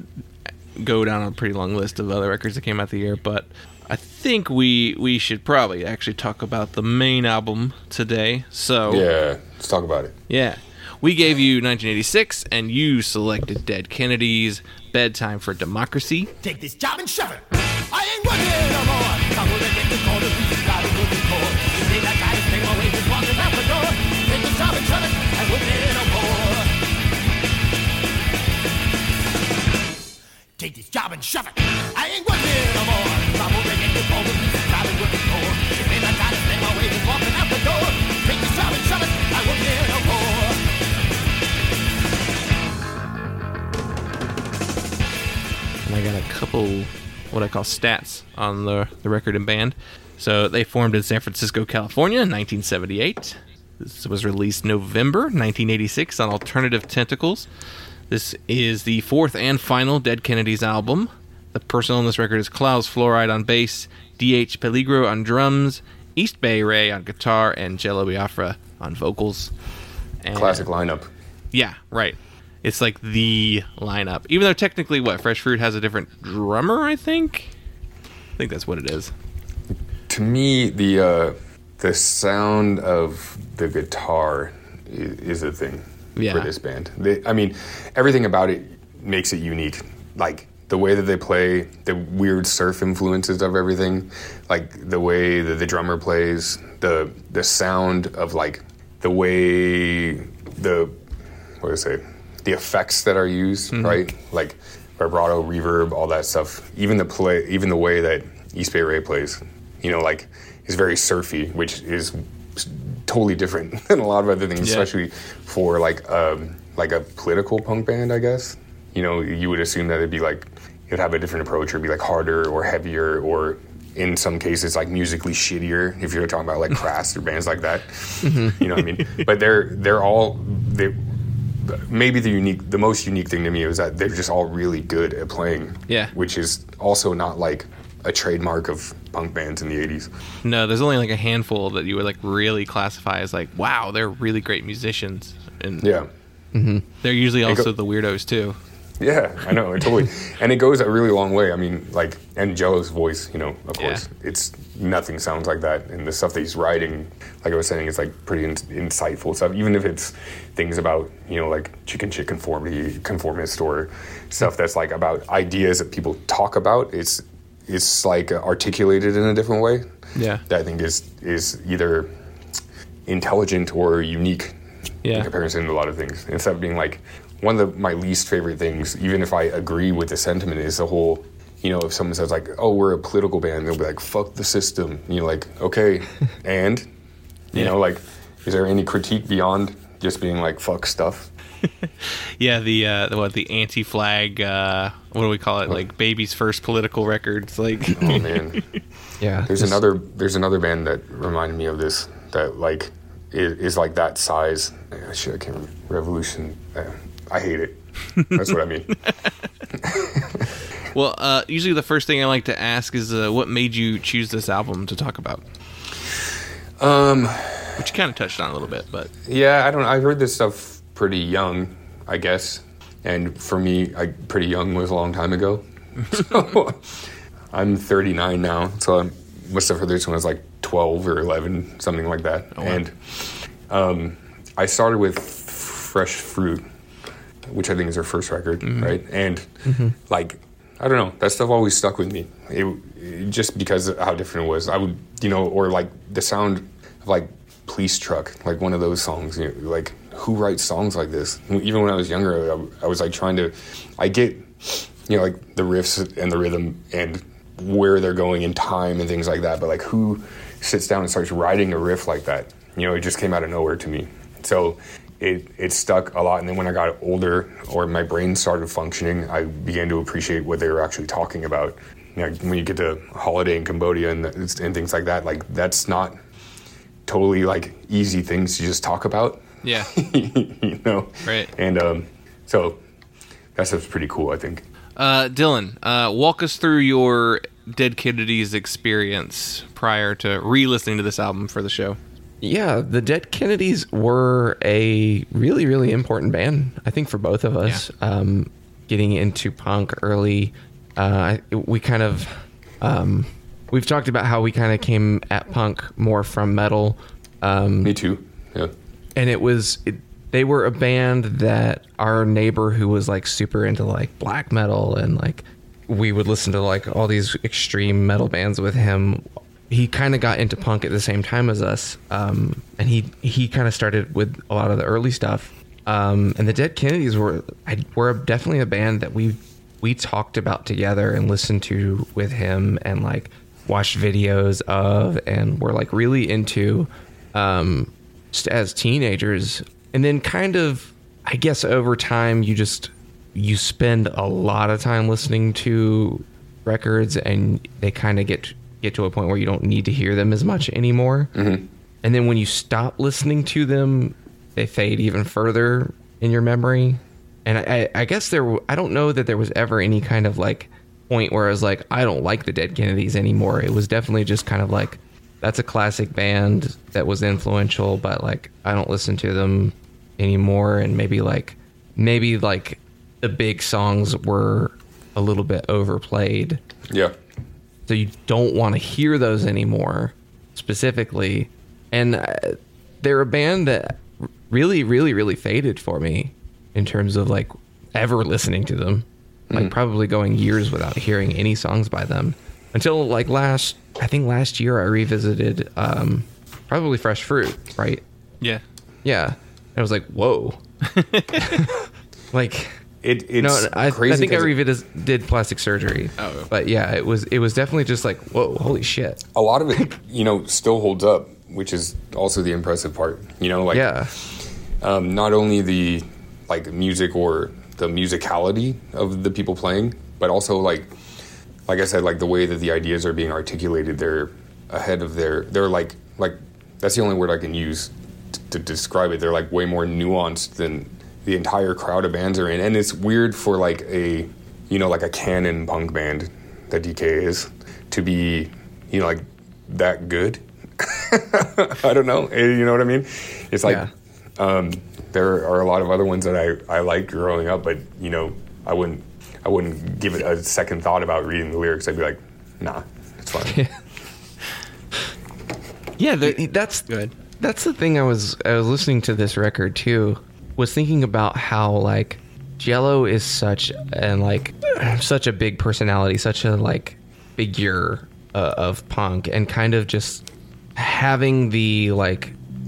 go down a pretty long list of other records that came out the year, but I think we we should probably actually talk about the main album today. So yeah, let's talk about it. Yeah, we gave you nineteen eighty-six, and you selected Dead Kennedys. Bedtime for Democracy. Take this job and shove it. I ain't working no more. Come with it, get the call to be got a good call. You see that guy is taking away, just walking out the door. Take this job and shove it. I wouldn't hear no more. Take this job and shove it. I ain't working no more. Come with it, get the call to be got a good call. You see that guy is taking away, just walking out the door. Take this job and shove it. I wouldn't hear no more. I got a couple what I call stats on the, the record and band. So they formed in San Francisco, California in nineteen seventy-eight. This was released November nineteen eighty-six on Alternative Tentacles. This is the fourth and final Dead Kennedys album. The personnel on this record is Klaus Fluoride on bass, D H Peligro on drums, East Bay Ray on guitar, and Jello Biafra on vocals. And Classic lineup. Yeah, right. It's like the lineup. Even though technically, what, Fresh Fruit has a different drummer, I think? I think that's what it is. To me, the uh, the sound of the guitar is, is a thing Yeah. for this band. They, I mean, everything about it makes it unique. Like, the way that they play, the weird surf influences of everything, like the way that the drummer plays, the the sound of like the way the what do I say, the effects that are used, mm-hmm. right? Like vibrato, reverb, all that stuff. Even the play, even the way that East Bay Ray plays, you know, like is very surfy, which is totally different than a lot of other things, yeah. especially for like um, like a political punk band, I guess. You know, you would assume that it'd be like, it'd have a different approach, or be like harder or heavier, or in some cases like musically shittier, if you're talking about like Crass or bands like that. Mm-hmm. You know what I mean? But they're they're all they maybe the unique the most unique thing to me is that they're just all really good at playing. Yeah. Which is also not like a trademark of punk bands in the eighties. No, there's only like a handful that you would like really classify as like, wow, they're really great musicians. And yeah. Mm-hmm. They're usually also go- the weirdos too. Yeah, I know, totally. And it goes a really long way. I mean, like, and Jello's voice, you know, of course, yeah. it's nothing sounds like that. And the stuff that he's writing, like I was saying, is like pretty in- insightful stuff. Even if it's things about, you know, like chicken shit conformity, conformist, or stuff that's like about ideas that people talk about. It's it's like articulated in a different way. Yeah, that I think is is either intelligent or unique yeah. in comparison to a lot of things. Instead of being like. One of the, my least favorite things, even if I agree with the sentiment, is the whole, you know, if someone says like, oh, we're a political band, they'll be like, fuck the system. And you're like, okay, and? You yeah. know, like, is there any critique beyond just being like, fuck stuff? yeah, the, uh, the, what, the anti-flag, uh, what do we call it? Like, baby's first political records. Like, oh, man. Yeah. There's this... another, there's another band that reminded me of this, that, like, is, is like that size. Uh, shit, I can't remember. Revolution. Uh, I hate it. That's what I mean. Well, uh, usually the first thing I like to ask is uh, what made you choose this album to talk about? Um, Which you kind of touched on a little bit, but... Yeah, I don't know. I heard this stuff pretty young, I guess. And for me, I, pretty young was a long time ago. So, I'm thirty-nine now, so I must have heard this when I was like twelve or eleven, something like that. Oh, wow. And um, I started with Fresh Fruit, which I think is her first record, mm-hmm. right? And, mm-hmm. like, I don't know, that stuff always stuck with me. It, it, just because of how different it was. I would, you know, or, like, the sound of, like, Police Truck, like one of those songs. You know, like, who writes songs like this? Even when I was younger, I, I was, like, trying to... I get, you know, like, the riffs and the rhythm and where they're going in time and things like that, but, like, who sits down and starts writing a riff like that? You know, it just came out of nowhere to me. So... It, it stuck a lot, and then when I got older, or my brain started functioning, I began to appreciate what they were actually talking about. You know, when you get to Holiday in Cambodia and, and things like that, like that's not totally like easy things to just talk about. Yeah, you know, right? And um, so that stuff's pretty cool, I think. Uh, Dylan, uh, walk us through your Dead Kennedys experience prior to re-listening to this album for the show. Yeah, the Dead Kennedys were a really, really important band, I think, for both of us. Yeah. Um, getting into punk early, uh, we kind of, um, we've talked about how we kind of came at punk more from metal. Um, Me too, yeah. And it was, it, they were a band that our neighbor who was like super into like black metal, and like we would listen to like all these extreme metal bands with him. He kind of got into punk at the same time as us, um, and he he kind of started with a lot of the early stuff. Um, and the Dead Kennedys were I, were definitely a band that we we talked about together and listened to with him, and like watched videos of, and were like really into um, just as teenagers. And then kind of, I guess over time, you just you spend a lot of time listening to records, and they kind of get. get to a point where you don't need to hear them as much anymore. Mm-hmm. And then when you stop listening to them, they fade even further in your memory. And I, I guess there, w- I don't know that there was ever any kind of like point where I was like, I don't like the Dead Kennedys anymore. It was definitely just kind of like, that's a classic band that was influential, but like, I don't listen to them anymore. And maybe like, maybe like the big songs were a little bit overplayed. Yeah. So you don't want to hear those anymore specifically. And uh, they're a band that really, really, really faded for me in terms of like ever listening to them. Like probably going years without hearing any songs by them until like last, I think last year I revisited um, probably Fresh Fruit, right? Yeah. Yeah. And I was like, whoa. Like, It, it's no, I, crazy. I think I 'cause it- revisited did plastic surgery. Oh. But yeah, it was it was definitely just like, whoa, holy shit. a lot of it, you know, still holds up, which is also the impressive part. You know, like Yeah. um, not only the like music or the musicality of the people playing, but also like, like I said, like the way that the ideas are being articulated. They're ahead of their. They're like like that's the only word I can use t- to describe it. They're like way more nuanced than the entire crowd of bands are in, and it's weird for like a you know like a canon punk band that D K is to be you know like that good. I don't know. You know what I mean? It's like Yeah. um, there are a lot of other ones that I, I liked growing up, but you know I wouldn't I wouldn't give it a second thought about reading the lyrics. I'd be like, nah, it's fine. Yeah, the, that's Good. That's the thing. I was I was listening to this record too. Was thinking about how like Jello is such and like such a big personality, such a like figure uh, of punk, and kind of just having the like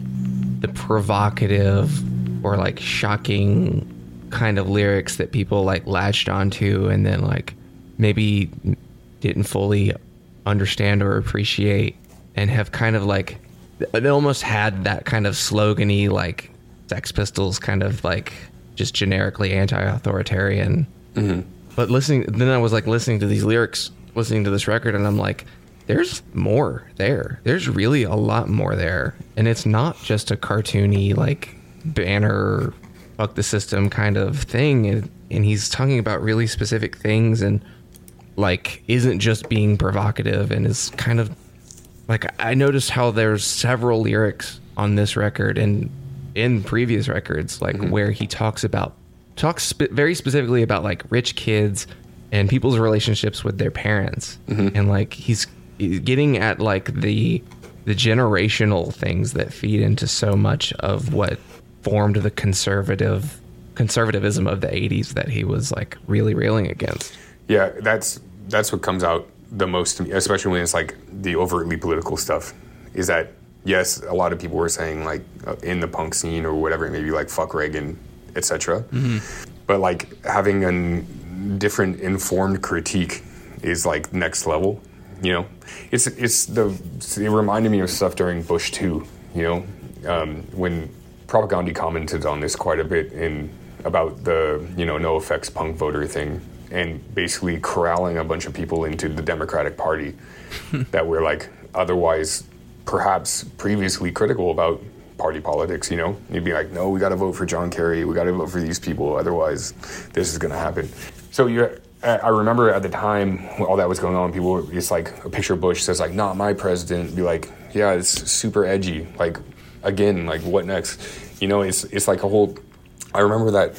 the provocative or like shocking kind of lyrics that people like latched onto and then like maybe didn't fully understand or appreciate, and have kind of like it almost had that kind of slogany like Sex Pistols kind of like just generically anti-authoritarian. Mm-hmm. But listening, then I was like listening to these lyrics, listening to this record, and I'm like, there's more there. There's really a lot more there. And it's not just a cartoony like banner, fuck the system kind of thing. And, and he's talking about really specific things and like isn't just being provocative, and is kind of like, I noticed how there's several lyrics on this record and in previous records, like mm-hmm. where he talks about, talks spe- very specifically about like rich kids and people's relationships with their parents. Mm-hmm. And like, he's getting at like the, the generational things that feed into so much of what formed the conservative conservatism of the eighties that he was like really railing against. Yeah, that's, that's what comes out the most to me, especially when it's like the overtly political stuff, is that yes, a lot of people were saying like uh, in the punk scene or whatever it may be, like fuck Reagan, et cetera. Mm-hmm. But like having a different informed critique is like next level. You know, it's it's the it reminded me of stuff during Bush too. You know, um, when Propaganda commented on this quite a bit in about the you know no effects punk voter thing, and basically corralling a bunch of people into the Democratic Party that were like otherwise perhaps previously critical about party politics. You know, you'd be like, no, we got to vote for John Kerry, we got to vote for these people, otherwise this is going to happen. So you, I remember at the time when all that was going on, people were, it's like a picture of Bush says like, not my president, be like, yeah, it's super edgy, like again, like what next? You know, it's it's like a whole, I remember that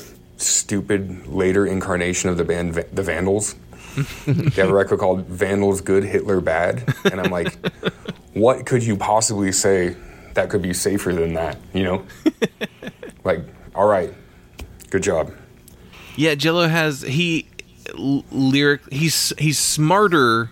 stupid later incarnation of the band the Vandals. They have a record called Vandals Good, Hitler Bad, and I'm like, what could you possibly say that could be safer than that, you know? Like, all right, good job. Yeah, Jello has he l- lyric he's he's smarter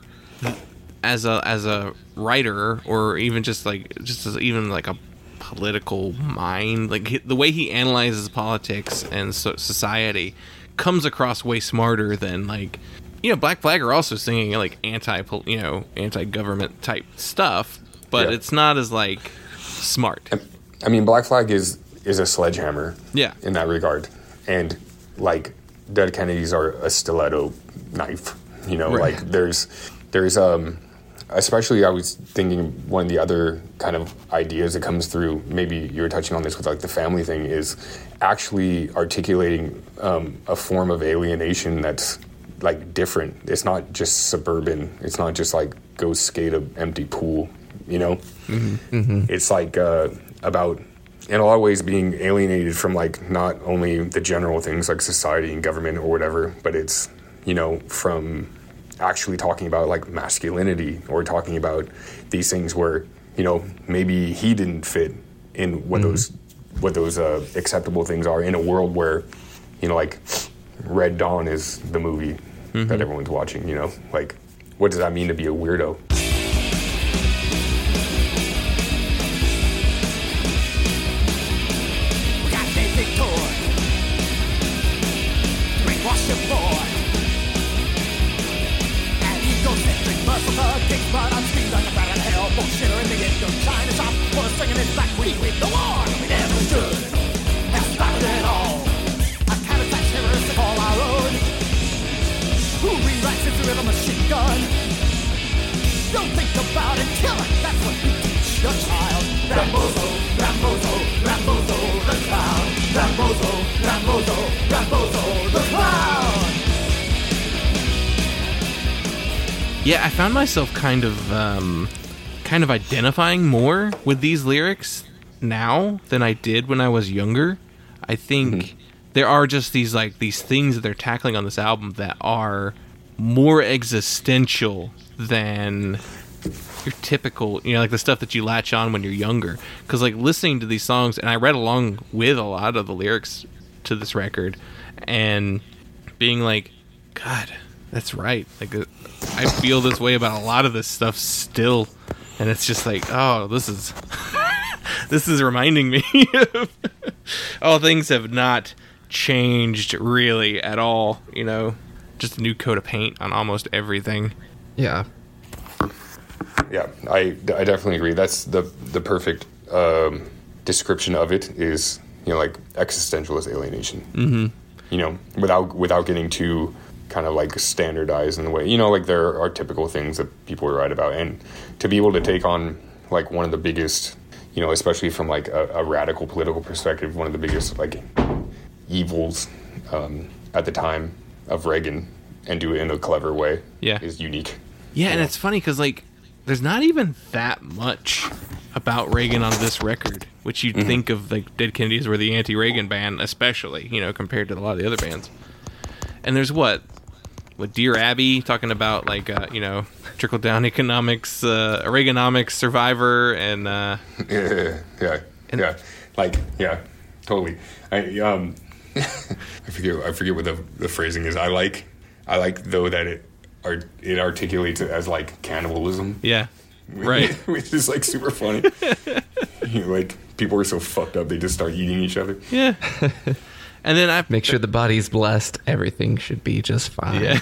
as a as a writer, or even just like just as even like a political mind. Like he, the way he analyzes politics and so, society comes across way smarter than like, you know, Black Flag are also singing like anti you know anti-government type stuff, but yeah. It's not as like smart. I mean, Black Flag is is a sledgehammer. Yeah. In that regard, and like Dead Kennedys are a stiletto knife. You know, right. like there's there's um especially I was thinking one of the other kind of ideas that comes through, maybe you were touching on this with like the family thing, is actually articulating um, a form of alienation that's like different. It's not just suburban. It's not just like go skate a empty pool, you know? Mm-hmm. Mm-hmm. It's like uh, about, in a lot of ways, being alienated from like not only the general things like society and government or whatever, but it's, you know, from actually talking about like masculinity or talking about these things where, you know, maybe he didn't fit in what mm-hmm. those what those uh, acceptable things are in a world where, you know, like Red Dawn is the movie mm-hmm. that everyone's watching, you know, like what does that mean to be a weirdo? We got basic tour. Brainwash your boy. Muscles are kicks, but I'm streets like a rat out of hell. Bullshitter in the end of China shop. Was singing his back, we win the war. We never stood. Have stopped it all. I can't attach terrorists to call our own. Who rewrites this rhythm machine gun? Don't think about it, kill it. That's what we teach your child. Rambozo, Rambozo, Rambozo, the clown. Rambozo, Rambozo, Rambozo, the clown. Yeah, I found myself kind of, um, kind of identifying more with these lyrics now than I did when I was younger. I think mm-hmm. there are just these like these things that they're tackling on this album that are more existential than your typical, you know, like the stuff that you latch on when you're younger. Because like listening to these songs, and I read along with a lot of the lyrics to this record, and being like, God, that's right. Like. I feel this way about a lot of this stuff still, and it's just like, oh, this is this is reminding me of oh, things have not changed really at all, you know, just a new coat of paint on almost everything. Yeah. Yeah, I, I definitely agree. That's the the perfect um, description of it is, you know, like existentialist alienation. Mm-hmm. You know, without without getting too kind of like standardized in the way, you know, like there are typical things that people write about, and to be able to take on like one of the biggest, you know, especially from like a, a radical political perspective, one of the biggest like evils um, at the time of Reagan, and do it in a clever way, yeah, is unique. Yeah, and know? It's funny because like there's not even that much about Reagan on this record, which you'd mm-hmm. think of like Dead Kennedys were the anti-Reagan band, especially, you know, compared to a lot of the other bands. And there's what with Dear Abby talking about like uh, you know, trickle down economics, uh, Reaganomics, Survivor, and uh, yeah, yeah, and, yeah, like yeah, totally. I um, I forget I forget what the the phrasing is. I like I like though that it art, it articulates it as like cannibalism. Yeah, right. Which is like super funny. You know, like people are so fucked up they just start eating each other. Yeah. And then I make sure the body's blessed. Everything should be just fine. Yeah.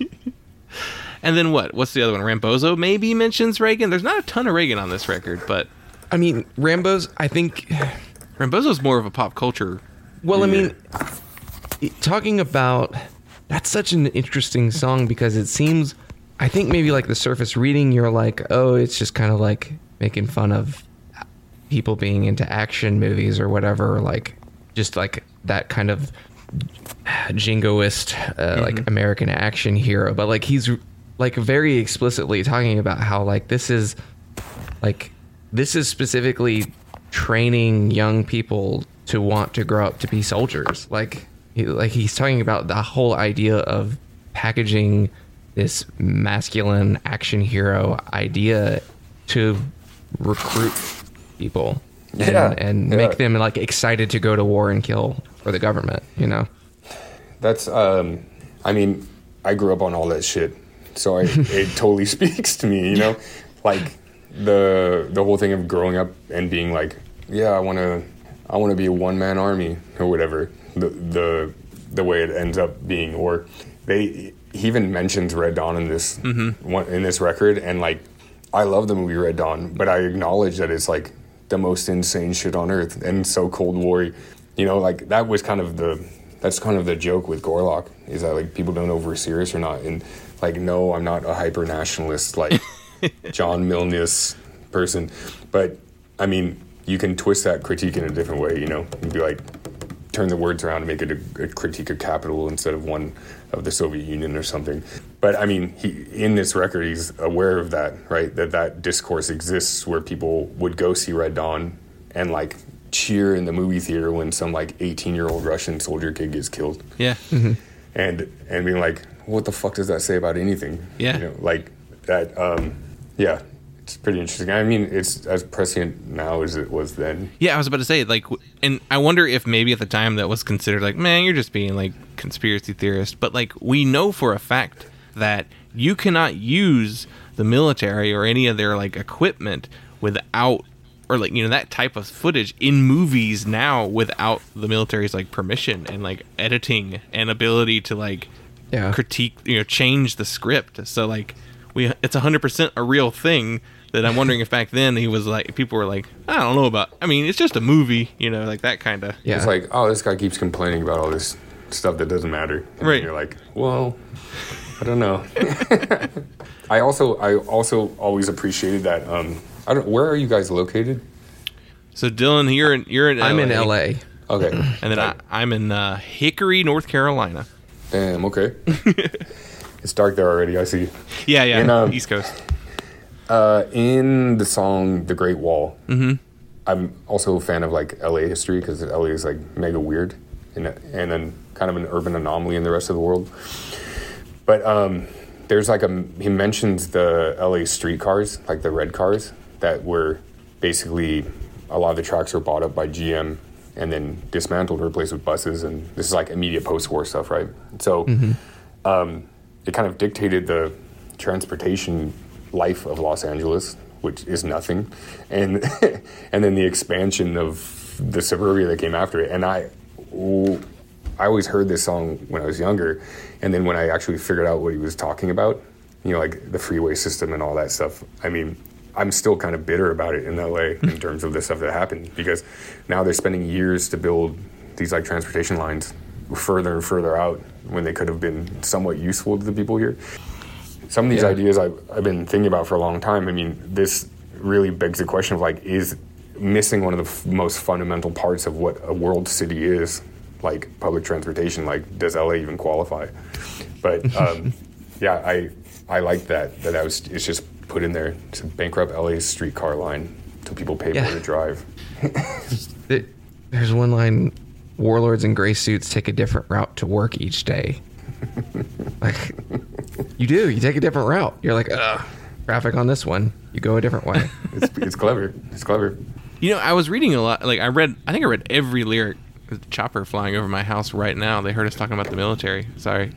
And then what? What's the other one? Rambozo maybe mentions Reagan. There's not a ton of Reagan on this record, but I mean, Rambo's. I think Rambozo's more of a pop culture. Well, I mean, talking about that's such an interesting song because it seems. I think maybe like the surface reading, you're like, oh, it's just kind of like making fun of people being into action movies or whatever, or like just like that kind of jingoist uh, mm-hmm. like American action hero. But like he's like very explicitly talking about how like this is like this is specifically training young people to want to grow up to be soldiers. Like he, like he's talking about the whole idea of packaging this masculine action hero idea to recruit people and, yeah, and yeah. make them like excited to go to war and kill for the government, you know? That's, um, I mean, I grew up on all that shit, so I, it totally speaks to me, you know? Like, the the whole thing of growing up and being like, yeah, I want to I want to be a one-man army or whatever, the, the, the way it ends up being, or they... He even mentions Red Dawn in this mm-hmm. one, in this record, and like, I love the movie Red Dawn, but I acknowledge that it's like the most insane shit on earth and so Cold War-y. You know, like that was kind of the that's kind of the joke with Gorlock, is that like people don't know if we're serious or not, and like, no, I'm not a hyper nationalist. Like, John Milnes person. But I mean, you can twist that critique in a different way. You know, and be like, turn the words around and make it a, a critique of capital instead of one of the Soviet Union or something. But I mean, he, in this record, he's aware of that, right? That that discourse exists where people would go see Red Dawn and like cheer in the movie theater when some like eighteen year old Russian soldier kid gets killed. Yeah. Mm-hmm. And and being like, what the fuck does that say about anything? Yeah. You know, like that. Um, yeah. It's pretty interesting. I mean, it's as prescient now as it was then. Yeah, I was about to say, like, and I wonder if maybe at the time that was considered like, man, you're just being like conspiracy theorist. But like, we know for a fact that you cannot use the military or any of their like equipment without, or like, you know, that type of footage in movies now without the military's like permission and like editing and ability to like Yeah. critique, you know, change the script. So like, we it's one hundred percent a real thing. That I'm wondering if back then he was like, people were like, I don't know about, I mean, it's just a movie, you know, like that kind of. Yeah. It's like, oh, this guy keeps complaining about all this stuff that doesn't matter. And Right. you're like, well, I don't know. I also, I also always appreciated that. Um, I don't. Where are you guys located? So Dylan, you're in, you're in. I'm L A, in L A. Okay. and then I, I'm in uh, Hickory, North Carolina. Damn. Okay. It's dark there already. I see. Yeah, yeah, And, um, East Coast. Uh, in the song "The Great Wall," Mm-hmm. I'm also a fan of like L A history because L A is like mega weird, and and then kind of an urban anomaly in the rest of the world. But um, there's like a he mentions the L A streetcars, like the red cars that were basically a lot of the tracks were bought up by G M and then dismantled, replaced with buses, and this is like immediate post-war stuff, right? So Mm-hmm. um, it kind of dictated the transportation life of Los Angeles, which is nothing, and and then the expansion of the suburbia that came after it. And I, I always heard this song when I was younger, and then when I actually figured out what he was talking about, you know, like the freeway system and all that stuff. I mean, I'm still kind of bitter about it in L A in terms of the stuff that happened, because now they're spending years to build these like transportation lines further and further out when they could have been somewhat useful to the people here. Some of these Yeah. ideas I've, I've been thinking about for a long time. I mean, this really begs the question of like, is missing one of the f- most fundamental parts of what a world city is, like public transportation. Like, does L A even qualify? But um, yeah, I I like that that I was it's just put in there to bankrupt L A's streetcar line so people pay Yeah. more to drive. There- There's one line: warlords in gray suits take a different route to work each day. Like, you do. You take a different route. You're like, ugh, traffic on this one. You go a different way. It's it's clever. It's clever. You know, I was reading a lot. Like, I read, I think I read every lyric. There's a chopper flying over my house right now. They heard us talking about the military. Sorry.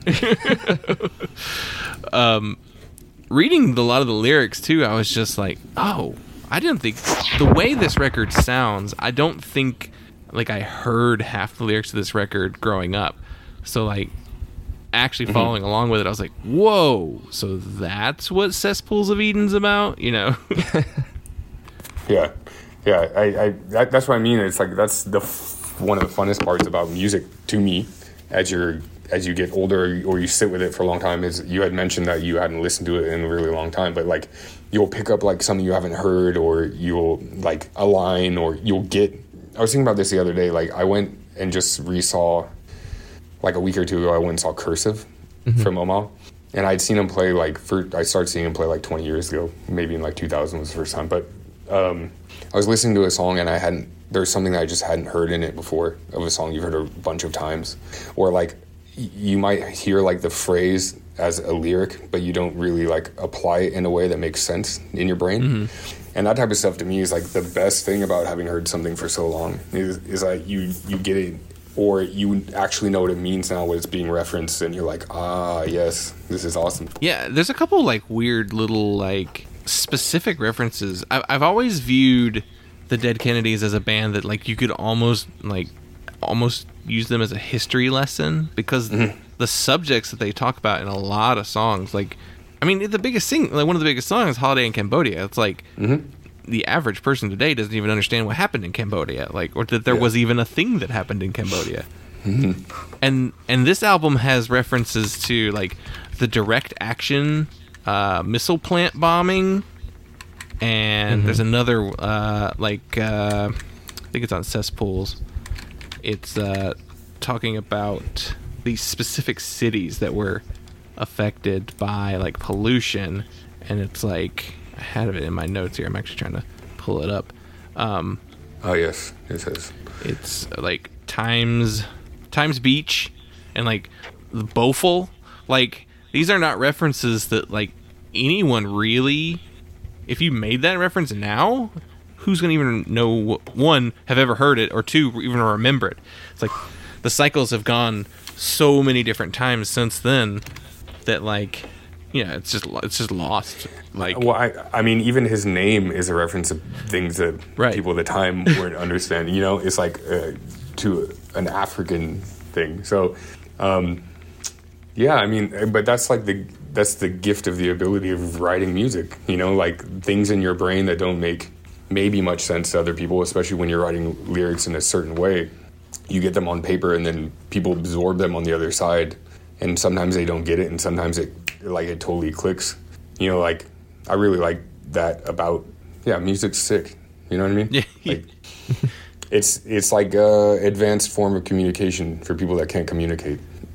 um, reading a lot of the lyrics too, I was just like, oh, I didn't think the way this record sounds. I don't think like I heard half the lyrics of this record growing up. So like, actually Mm-hmm. following along with it, I was like, whoa. So that's what Cesspools of Eden's about, you know? Yeah, yeah. I, I that, that's what I mean. It's like that's the f- one of the funnest parts about music to me. As you're as you get older, or you, or you sit with it for a long time. Is you had mentioned that you hadn't listened to it in a really long time, but like you'll pick up like something you haven't heard, or you'll like a line, or you'll get. I was thinking about this the other day. Like I went and just re-saw, like a week or two ago, I went and saw Cursive from Omaha. And I'd seen him play like, for, I started seeing him play like twenty years ago, maybe in like two thousand was the first time. But um, I was listening to a song and I hadn't, there's something that I just hadn't heard in it before, of a song you've heard a bunch of times. Or like, y- you might hear like the phrase as a lyric, but you don't really like apply it in a way that makes sense in your brain. Mm-hmm. And that type of stuff to me is like the best thing about having heard something for so long, is, is like you, you get it, or you actually know what it means now when it's being referenced, and you're like, ah, yes, this is awesome. Yeah, there's a couple like weird little like specific references. I- I've always viewed the Dead Kennedys as a band that like you could almost like almost use them as a history lesson, because mm-hmm. the subjects that they talk about in a lot of songs, like, I mean, the biggest thing, like one of the biggest songs, Holiday in Cambodia. It's like mm-hmm. the average person today doesn't even understand what happened in Cambodia, like, or that there yeah. was even a thing that happened in Cambodia. Mm-hmm. And and this album has references to like the direct action uh, missile plant bombing, and mm-hmm. there's another uh, like uh, I think it's on cesspools. It's uh, talking about these specific cities that were affected by like pollution, and it's like I had it in my notes here. I'm actually trying to pull it up. Um, oh yes, it says it's like Times Times Beach and like the Beaufort. Like these are not references that like anyone really. If you made that reference now, who's gonna even know? One, have ever heard it, or two, even remember it. It's like the cycles have gone so many different times since then that like. Yeah, it's just it's just lost. Like, well, I I mean, even his name is a reference to things that right. people at the time weren't understanding. You know, it's like uh, to an African thing. So, um, yeah, I mean, but that's like the that's the gift of the ability of writing music. You know, like things in your brain that don't make maybe much sense to other people, especially when you're writing lyrics in a certain way. You get them on paper, and then people absorb them on the other side. And sometimes they don't get it, and sometimes it like it totally clicks. You know, like I really like that about yeah, music's sick. You know what I mean? Yeah. Like, it's it's like a advanced form of communication for people that can't communicate.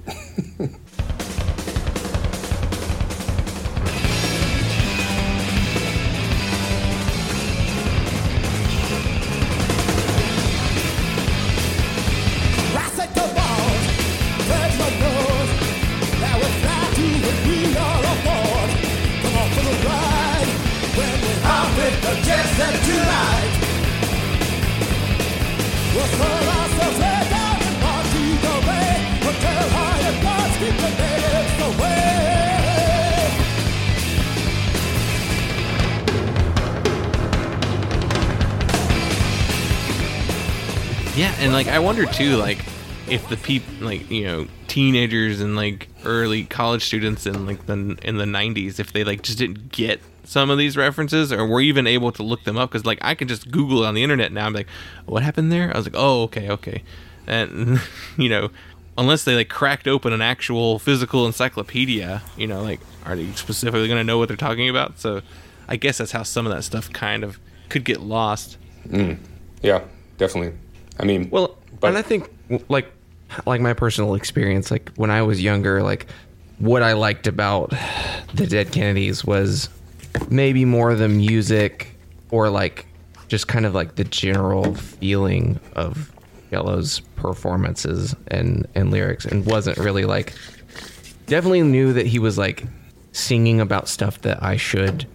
Yeah, and like I wonder too, like if the people, like you know, teenagers and like early college students in like the in the nineties, if they like just didn't get some of these references, or were even able to look them up, because like I can just Google it on the internet now. I'm like, what happened there? I was like, oh, okay, okay, and you know, unless they like cracked open an actual physical encyclopedia, you know, like are they specifically going to know what they're talking about? So I guess that's how some of that stuff kind of could get lost. Mm. Yeah, definitely. I mean, well, but and I think like like my personal experience, like when I was younger, like what I liked about the Dead Kennedys was maybe more the music, or like just kind of like the general feeling of Yellow's performances and and lyrics, and wasn't really like, definitely knew that he was like singing about stuff that I should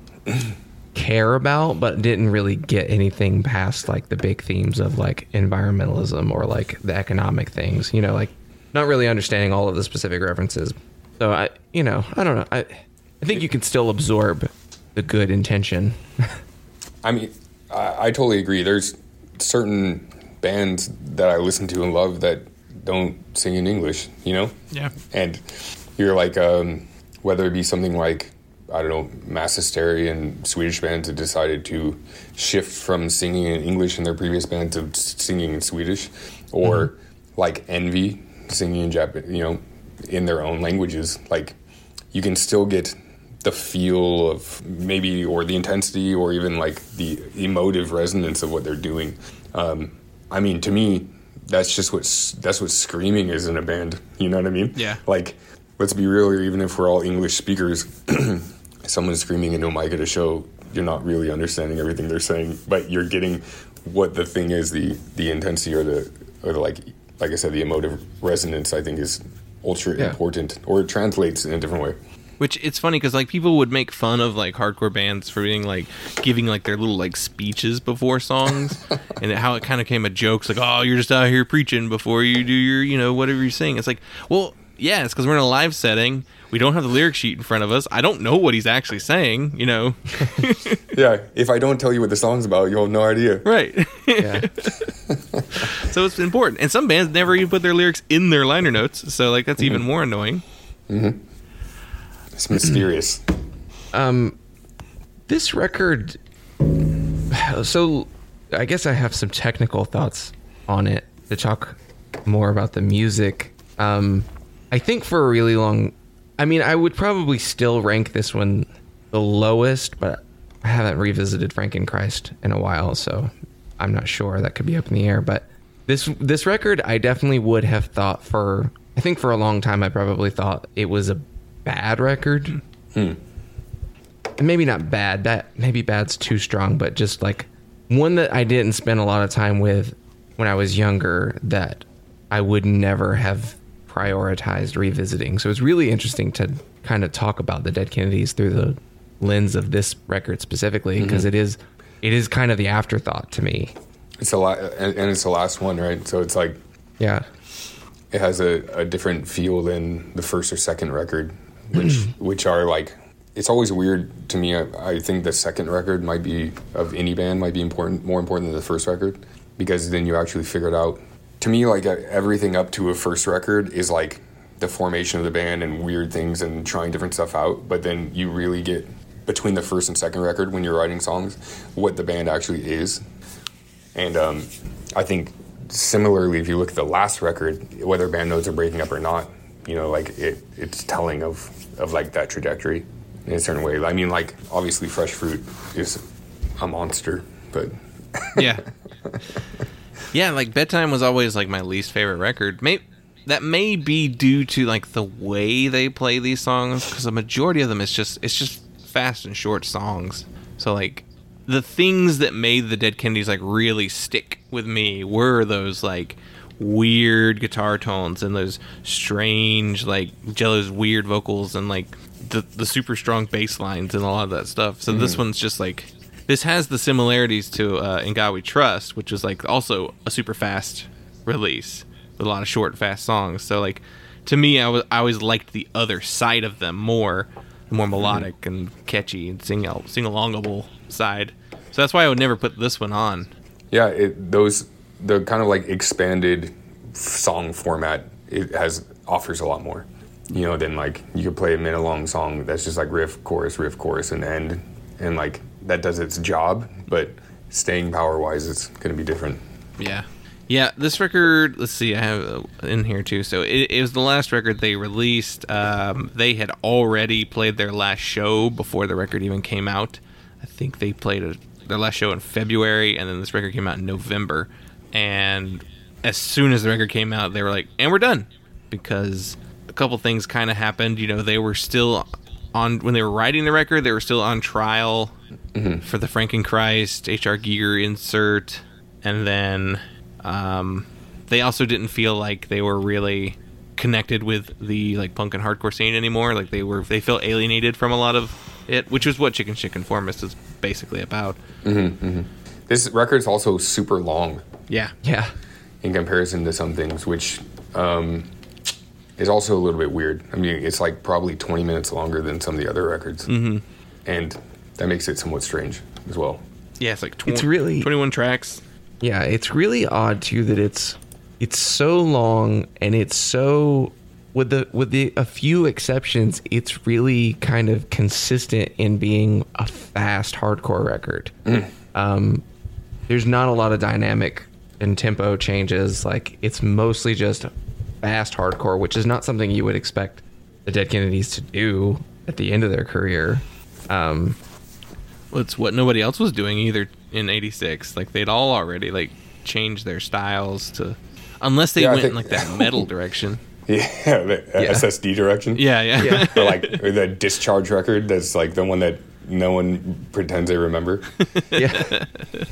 care about, but didn't really get anything past like the big themes of like environmentalism or like the economic things, you know, like not really understanding all of the specific references. So I, you know, I don't know. I, I think you can still absorb the good intention. I mean, I, I totally agree. There's certain bands that I listen to and love that don't sing in English, you know? Yeah. And you're like, um, whether it be something like, I don't know, Mass Hysteria and Swedish bands have decided to shift from singing in English in their previous band to singing in Swedish, or mm-hmm. like Envy singing in Japan, you know, in their own languages. Like, you can still get the feel of maybe, or the intensity, or even like the emotive resonance of what they're doing. Um, I mean, to me, that's just what that's what screaming is in a band. You know what I mean? Yeah. Like, let's be real here. Even if we're all English speakers, someone screaming into a mic at a show, you're not really understanding everything they're saying, but you're getting what the thing is, the the intensity, or the or the like like I said, the emotive resonance, I think, is ultra yeah. important, or it translates in a different way. Which, it's funny because like people would make fun of like hardcore bands for being like giving like their little like speeches before songs, and how it kind of came a joke. It's like, oh, you're just out here preaching before you do your, you know, whatever you're saying. It's like, well, yeah, it's because we're in a live setting. We don't have the lyric sheet in front of us. I don't know what he's actually saying, you know. Yeah, if I don't tell you what the song's about, you'll have no idea. Right. Yeah. So it's important. And some bands never even put their lyrics in their liner notes, so like that's mm-hmm. even more annoying. Mm-hmm. It's mysterious. um, this record. So, I guess I have some technical thoughts on it to talk more about the music. Um, I think for a really long, I mean, I would probably still rank this one the lowest, but I haven't revisited Frankenchrist in a while, so I'm not sure. That could be up in the air. But this this record, I definitely would have thought for, I think for a long time, I probably thought it was a bad record. Hmm. And maybe not bad. That maybe bad's too strong, but just like one that I didn't spend a lot of time with when I was younger that I would never have prioritized revisiting. So it's really interesting to kind of talk about the Dead Kennedys through the lens of this record specifically, because mm-hmm. it is it is kind of the afterthought to me. It's a lot, and it's the last one, right? So it's like, yeah, it has a, a different feel than the first or second record, which which are like, it's always weird to me. I, I think the second record might be, of any band, might be important, more important than the first record, because then you actually figure it out. To me, like everything up to a first record is like the formation of the band and weird things and trying different stuff out, but then you really get between the first and second record when you're writing songs what the band actually is. And um, I think similarly, if you look at the last record, whether band notes are breaking up or not, you know, like it it's telling of of like that trajectory in a certain way. I mean, like obviously Fresh Fruit is a monster, but yeah. Yeah, like Bedtime was always like my least favorite record. Maybe that may be due to like the way they play these songs, because the majority of them is just it's just fast and short songs. So like the things that made the Dead Kennedys like really stick with me were those like weird guitar tones and those strange like Jello's weird vocals and like the the super strong bass lines and a lot of that stuff. So mm-hmm. this one's just like, this has the similarities to uh, In God We Trust, which is like also a super fast release with a lot of short, fast songs. So like to me, I was I always liked the other side of them more, the more melodic mm-hmm. and catchy and sing out sing alongable side. So that's why I would never put this one on. Yeah, it, those the kind of like expanded song format, it has offers a lot more. You know, than like you could play a minute long song that's just like riff, chorus, riff, chorus, and end, and like that does its job, but staying power wise, it's going to be different. Yeah. Yeah, this record, let's see, I have in here too. So it, it was the last record they released. Um, they had already played their last show before the record even came out. I think they played a, their last show in February, and then this record came out in November. And as soon as the record came out, they were like, and we're done. Because a couple things kind of happened. You know, they were still on, when they were writing the record, they were still on trial mm-hmm. for the Frankenchrist, H R. Giger insert. And then um, they also didn't feel like they were really connected with the like punk and hardcore scene anymore. Like they were, they felt alienated from a lot of it, which is what Chicken Shit Conformist is basically about. Mm-hmm, mm-hmm. This record's also super long. Yeah. Yeah. In comparison to some things, which um, is also a little bit weird. I mean, it's like probably twenty minutes longer than some of the other records. Mm-hmm. And that makes it somewhat strange as well. Yeah, it's like tw- it's really, twenty-one tracks. Yeah, it's really odd too that it's it's so long, and it's so, with the with the a few exceptions, it's really kind of consistent in being a fast hardcore record. Mm. Um, there's not a lot of dynamic and tempo changes. Like it's mostly just fast hardcore, which is not something you would expect the Dead Kennedys to do at the end of their career. Um, well, it's what nobody else was doing either in eighty-six. Like they'd all already like changed their styles to, unless they yeah, went think, in like that metal direction. Yeah, the yeah. S S D direction. Yeah, yeah. yeah. Or like or the Discharge record. That's like the one that no one pretends they remember. Yeah.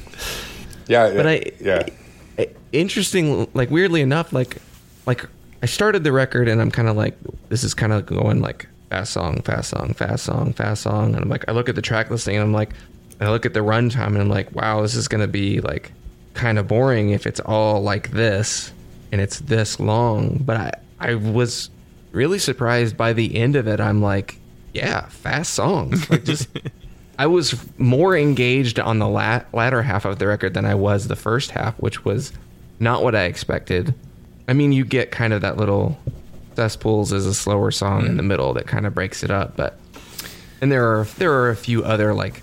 Yeah, but I yeah. Interesting, like weirdly enough, like like I started the record and I'm kind of like, this is kind of going like fast song, fast song, fast song, fast song, and I'm like, I look at the track listing and I'm like, I look at the runtime and I'm like, wow, this is gonna be like kind of boring if it's all like this and it's this long. But I I was really surprised by the end of it. I'm like, yeah, fast songs, like just. I was more engaged on the lat- latter half of the record than I was the first half, which was not what I expected. I mean, you get kind of that little Cesspools is a slower song mm. in the middle that kind of breaks it up, but and there are there are a few other like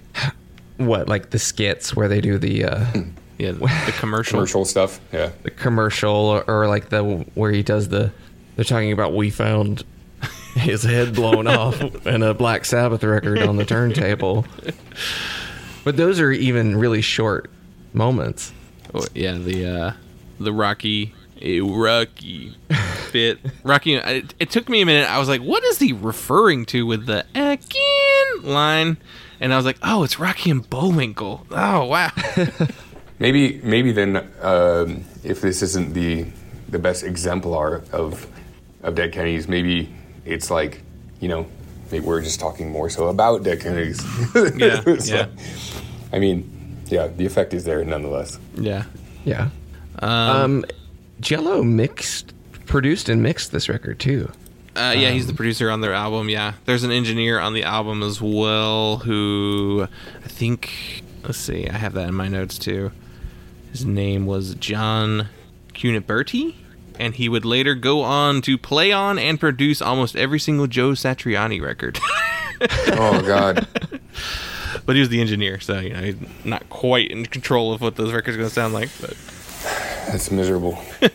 what like the skits where they do the uh, yeah the commercial commercial stuff, yeah, the commercial or, or like the where he does the they're talking about we found his head blown off and a Black Sabbath record on the turntable. But those are even really short moments. Oh, yeah, the uh, the Rocky, a Rocky bit. Rocky, it, it took me a minute. I was like, what is he referring to with the again line? And I was like, oh, it's Rocky and Bullwinkle. Oh, wow. Maybe, maybe then, um, if this isn't the the best exemplar of of Dead Kennedys, maybe it's like, you know, maybe we're just talking more so about Dead Kennedys. Yeah, so, yeah. I mean, yeah, the effect is there nonetheless. Yeah. Yeah. Um, um Jello mixed, produced and mixed this record too. Uh, yeah, he's the producer on their album. Yeah, there's an engineer on the album as well who I think. Let's see, I have that in my notes too. His name was John Cuniberti, and he would later go on to play on and produce almost every single Joe Satriani record. Oh God. But he was the engineer, so you know he's not quite in control of what those records are going to sound like. But that's miserable.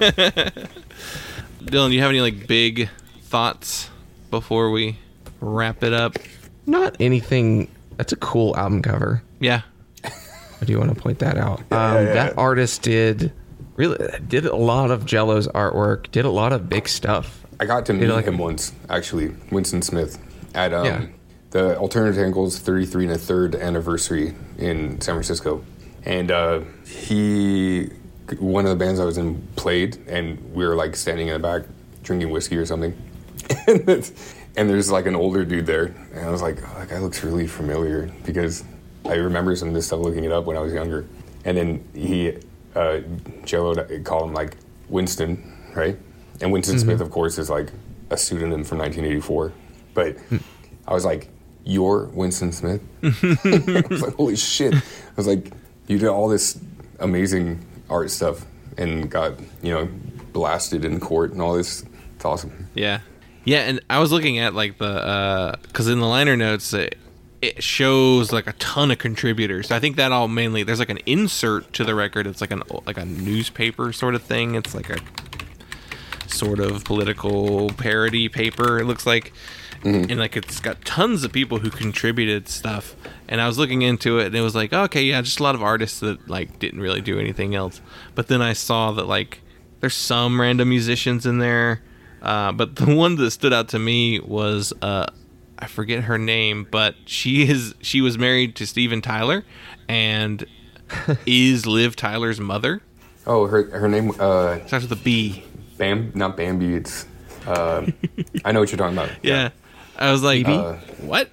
Dylan, do you have any like big thoughts before we wrap it up? Not anything. That's a cool album cover. Yeah. I do want to point that out. Um, yeah, yeah. That artist did really did a lot of Jello's artwork. Did a lot of big stuff. I got to meet like him a, once, actually, Winston Smith, at um, yeah. the Alternative Tentacles thirty-three and a third anniversary in San Francisco, and uh, he, one of the bands I was in, played, and we were like standing in the back drinking whiskey or something, and, and there's like an older dude there, and I was like, oh, that guy looks really familiar because I remember some of this stuff looking it up when I was younger, and then he, uh, Jello called him like Winston, right? And Winston mm-hmm. Smith, of course, is like a pseudonym from nineteen eighty-four. But I was like, you're Winston Smith? I was like, holy shit. I was like, you did all this amazing art stuff and got, you know, blasted in court and all this. It's awesome. Yeah. Yeah, and I was looking at like the, uh, because in the liner notes, it, it shows like a ton of contributors. I think that all mainly, there's like an insert to the record. It's like an like a newspaper sort of thing. It's like a sort of political parody paper, it looks like. Mm-hmm. And like it's got tons of people who contributed stuff. And I was looking into it and it was like, okay, yeah, just a lot of artists that like didn't really do anything else. But then I saw that like there's some random musicians in there. Uh, but the one that stood out to me was uh, I forget her name, but she is she was married to Steven Tyler and is Liv Tyler's mother. Oh, her her name uh, starts with a B. Bam, not Bambi. It's uh, I know what you're talking about. Yeah, yeah. I was like, uh, what?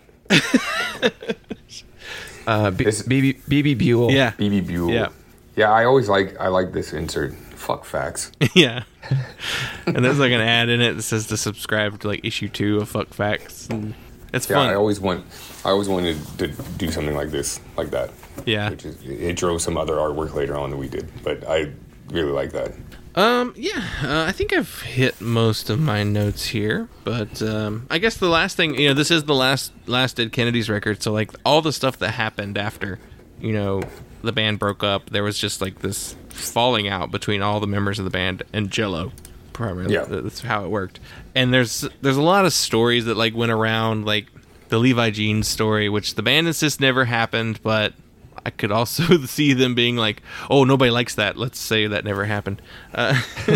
uh, B B B Buell. Yeah, B B Buell. Yeah, yeah. I always like I like this insert. Fuck facts. Yeah. And there's like an ad in it that says to subscribe to like issue two of Fuck Facts. And it's yeah, fun. I always want I always wanted to do something like this, like that. Yeah. Which is, it drove some other artwork later on that we did, but I really like that. Um, yeah, uh, I think I've hit most of my notes here, but um, I guess the last thing, you know, this is the last last Dead Kennedys record, so like all the stuff that happened after, you know, the band broke up, there was just like this falling out between all the members of the band and Jello. Primarily, yeah. That's how it worked. And there's there's a lot of stories that like went around, like the Levi Jeans story, which the band insists never happened, but I could also see them being like, "Oh, nobody likes that. Let's say that never happened." Uh,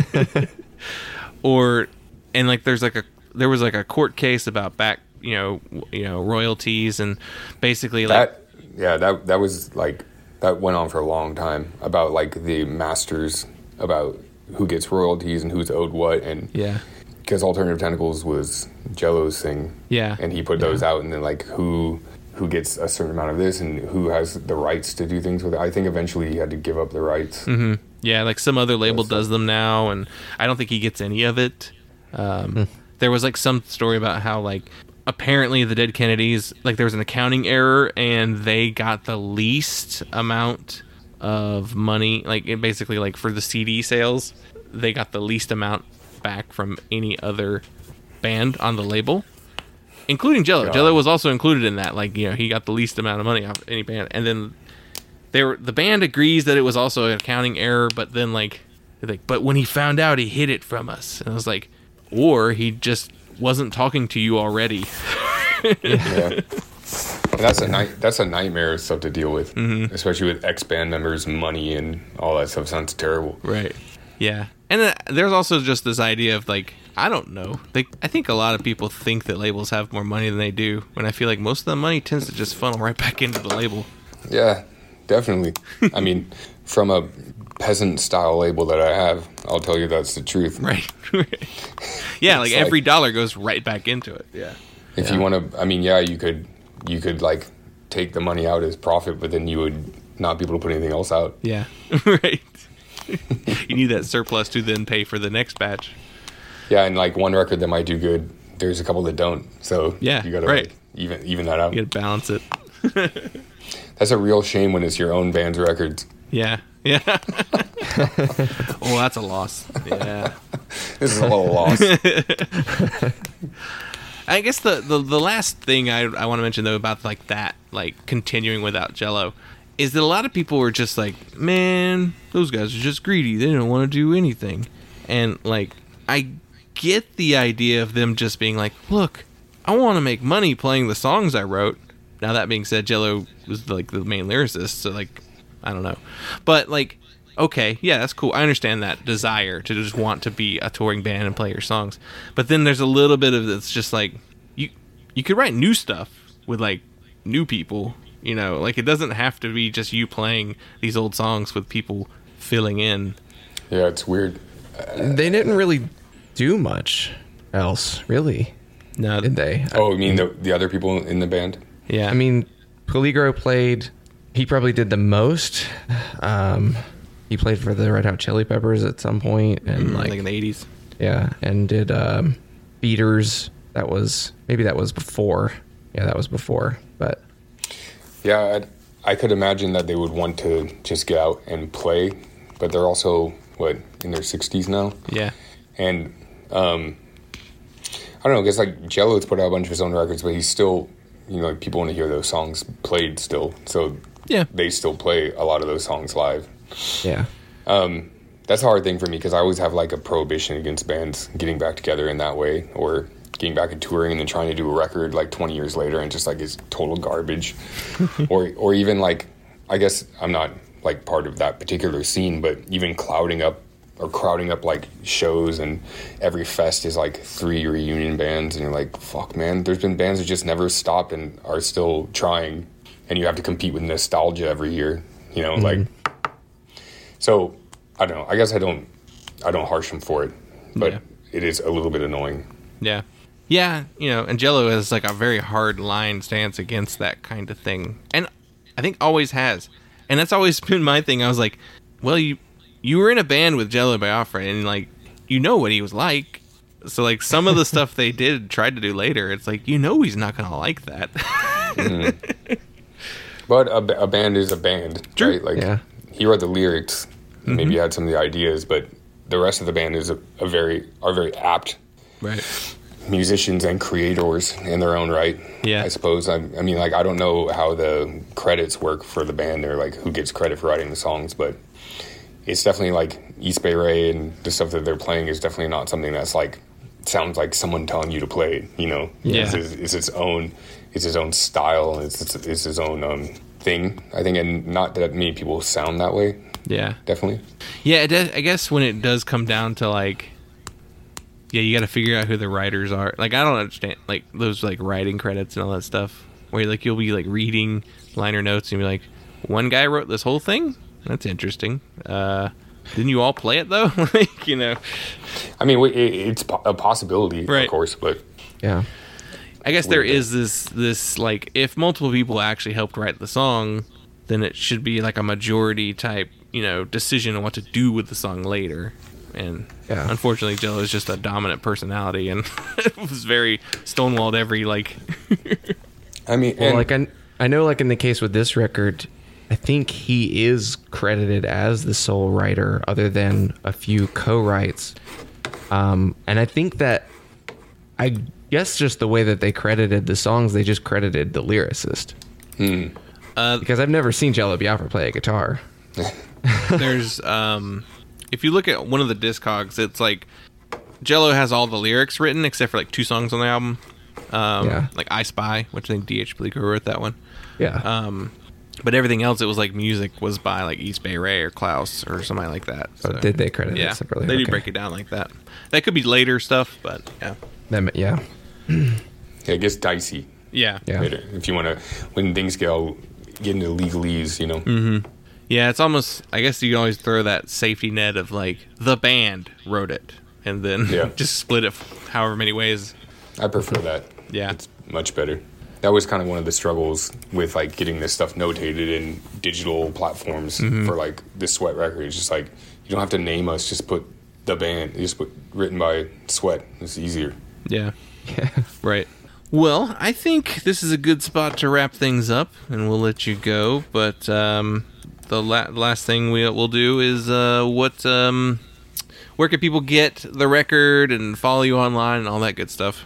or and like there's like a there was like a court case about back, you know, you know, royalties and basically like that. Yeah, that that was like that went on for a long time about like the masters, about who gets royalties and who's owed what, and yeah, because Alternative Tentacles was Jello's thing, yeah, and he put those yeah. out, and then like who. who gets a certain amount of this and who has the rights to do things with it. I think eventually he had to give up the rights. Mm-hmm. Yeah, like some other label does them now, and I don't think he gets any of it. Um, mm. There was like some story about how like apparently the Dead Kennedys, like there was an accounting error and they got the least amount of money, like it basically like for the C D sales, they got the least amount back from any other band on the label. Including Jello. God. Jello was also included in that. Like, you know, he got the least amount of money off any band. And then they were, the band agrees that it was also an accounting error, but then, like, like, but when he found out, he hid it from us. And I was like, or he just wasn't talking to you already. Yeah. And that's a night. That's a nightmare stuff to deal with, Mm-hmm. especially with ex band members, money, and all that stuff. Sounds terrible. Right. Yeah. And uh, there's also just this idea of like, I don't know. Like, I think a lot of people think that labels have more money than they do, when I feel like most of the money tends to just funnel right back into the label. Yeah, definitely. I mean, from a peasant style label that I have, I'll tell you that's the truth. Right. Yeah, like It's like- every dollar goes right back into it. Yeah. If you want to, I mean, yeah, you could, you could like take the money out as profit, but then you would not be able to put anything else out. Yeah. Right. You need that surplus to then pay for the next batch. Yeah, and like one record that might do good, there's a couple that don't. So Yeah, you gotta right. like, even even that out. You gotta balance it. That's a real shame when it's your own band's records. Yeah. Yeah. Oh, that's a loss. Yeah. This is a little loss. I guess the, the, the last thing I, I want to mention, though, about like that, like continuing without Jello, is that a lot of people were just like, man, those guys are just greedy. They don't want to do anything. And like, I get the idea of them just being like, look, I want to make money playing the songs I wrote. Now, that being said, Jello was like the main lyricist, so like, I don't know. But like, okay, yeah, that's cool. I understand that desire to just want to be a touring band and play your songs. But then there's a little bit of it's just like, you you could write new stuff with like new people, you know, like it doesn't have to be just you playing these old songs with people filling in. Yeah, it's weird. They didn't really do much else, really, No, did they? Oh, you mean the the other people in the band? yeah, I mean, Peligro played. He probably did the most. Um, he played for the Red Hot Chili Peppers at some point, and like, like, in the eighties. yeah, and did um, Beaters. That was maybe that was before. Yeah, that was before. But Yeah, I, I could imagine that they would want to just get out and play, but they're also what in their sixties now, Yeah, and um, I don't know. I guess like Jello's put out a bunch of his own records, but he's still, you know, like people want to hear those songs played still, so yeah, they still play a lot of those songs live. yeah, That's a hard thing for me because I always have like a prohibition against bands getting back together in that way, or getting back and touring and then trying to do a record like twenty years later and just like it's total garbage. or or even like, I guess I'm not like part of that particular scene, but even clouding up or crowding up like shows, and every fest is like three reunion bands, and you're like, fuck man, there's been bands that just never stopped and are still trying, and you have to compete with nostalgia every year, you know, like, so I don't know, I guess I don't I don't harsh them for it, but Yeah. it is a little bit annoying. yeah, yeah. You know, and Jello has like a very hard line stance against that kind of thing, and I think always has, and that's always been my thing. I was like, well, you you were in a band with Jello Biafra, and like you know what he was like. So like some of the stuff they did tried to do later, it's like you know he's not gonna like that. But a, ba- a band is a band, Sure. right? Like Yeah. he wrote the lyrics, maybe had some of the ideas, but the rest of the band is a, a very are very apt Right. musicians and creators in their own right. Yeah. I suppose. I, I mean, like I don't know how the credits work for the band or like who gets credit for writing the songs, but it's definitely like East Bay Ray and the stuff that they're playing is definitely not something that's like sounds like someone telling you to play it. You know, Yeah. it's, it's, it's its own, it's its own style, and it's it's, it's its own um, thing. I think, and not that many people sound that way. Yeah. Definitely. Yeah, it does, I guess when it does come down to like, yeah, you got to figure out who the writers are. Like, I don't understand like those like writing credits and all that stuff. Where like you'll be like reading liner notes and be like, one guy wrote this whole thing. That's interesting. Uh, didn't you all play it though? Like, you know, I mean, it, it's po- a possibility, Right. of course, but yeah. I guess there Weird. is this this like if multiple people actually helped write the song, then it should be like a majority type, you know, decision on what to do with the song later. And Yeah. unfortunately, Jello is just a dominant personality, and it was very stonewalled every like. I mean, Well, and, like I, I know, like in the case with this record, I think he is credited as the sole writer, other than a few co-writes. Um, and I think that, I guess, just the way that they credited the songs, they just credited the lyricist. Uh, Because I've never seen Jello Biafra play a guitar. There's um, if you look at one of the Discogs, it's like Jello has all the lyrics written except for like two songs on the album. Um, Yeah. Like I Spy, which I think D H Bleeker wrote that one. Yeah. Um, but everything else, it was like music was by like East Bay Ray or Klaus or somebody like that. Oh, So, did they credit yeah, it separately? they do Okay. break it down like that. That could be later stuff, but yeah. That, yeah. Yeah, it gets dicey Yeah. Yeah. later if you want to, when things go get into legalese, you know. Mm-hmm. Yeah, it's almost, I guess you can always throw that safety net of like, the band wrote it, and then Yeah. just split it however many ways. I prefer that. Yeah. It's much better. That was kind of one of the struggles with like getting this stuff notated in digital platforms Mm-hmm. for like this Sweat record. It's just like, you don't have to name us, just put the band, just put written by Sweat. It's easier. Yeah. Right. Well, I think this is a good spot to wrap things up, and we'll let you go. But um, the la- last thing we, we'll do is uh, what, um, where can people get the record and follow you online and all that good stuff?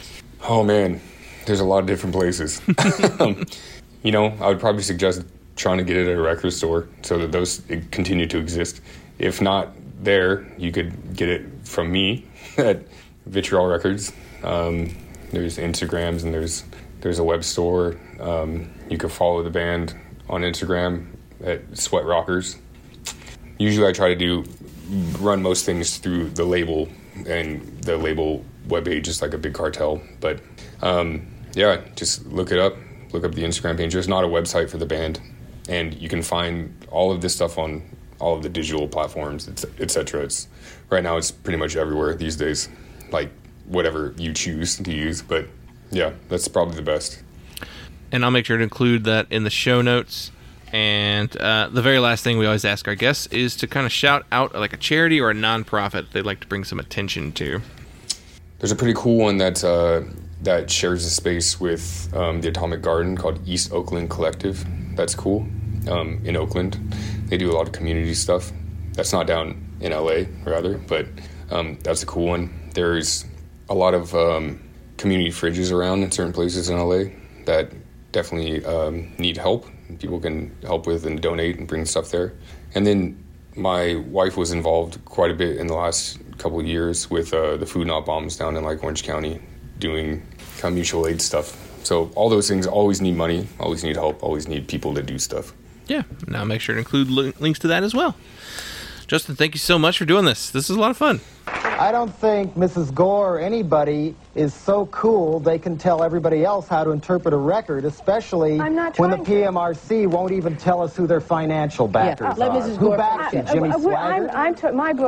Oh man, there's a lot of different places. um, you know, I would probably suggest trying to get it at a record store so that those continue to exist. If not there, you could get it from me at Vitriol Records. Um, there's Instagrams and there's there's a web store. Um, you can follow the band on Instagram at Sweat Rockers. Usually I try to do run most things through the label, and the label webpage is like a big cartel. But um, yeah, just look it up. Look up the Instagram page. There's not a website for the band, and you can find all of this stuff on all of the digital platforms, et cetera. It's right now it's pretty much everywhere these days, like whatever you choose to use. But yeah, that's probably the best. And I'll make sure to include that in the show notes. And uh, the very last thing we always ask our guests is to kind of shout out like a charity or a nonprofit they'd like to bring some attention to. There's a pretty cool one that uh, that shares a space with um, the Atomic Garden called East Oakland Collective. That's cool. Um, in Oakland, they do a lot of community stuff. That's not down in L A, rather, but um, that's a cool one. There's a lot of um, community fridges around in certain places in L A that definitely um, need help. People can help with and donate and bring stuff there. And then my wife was involved quite a bit in the last couple of years with uh, the Food Not Bombs down in like Orange County, doing kind of mutual aid stuff. So all those things always need money, always need help, always need people to do stuff. Yeah, now make sure to include li- links to that as well. Justin, thank you so much for doing this. This is a lot of fun. I don't think Missus Gore or anybody is so cool they can tell everybody else how to interpret a record, especially I'm not when the trying P M R C won't even tell us who their financial backers Yeah, let are. Missus Who Gore backs you, finish. Jimmy Uh, uh, Swaggart? I'm, I'm t- my book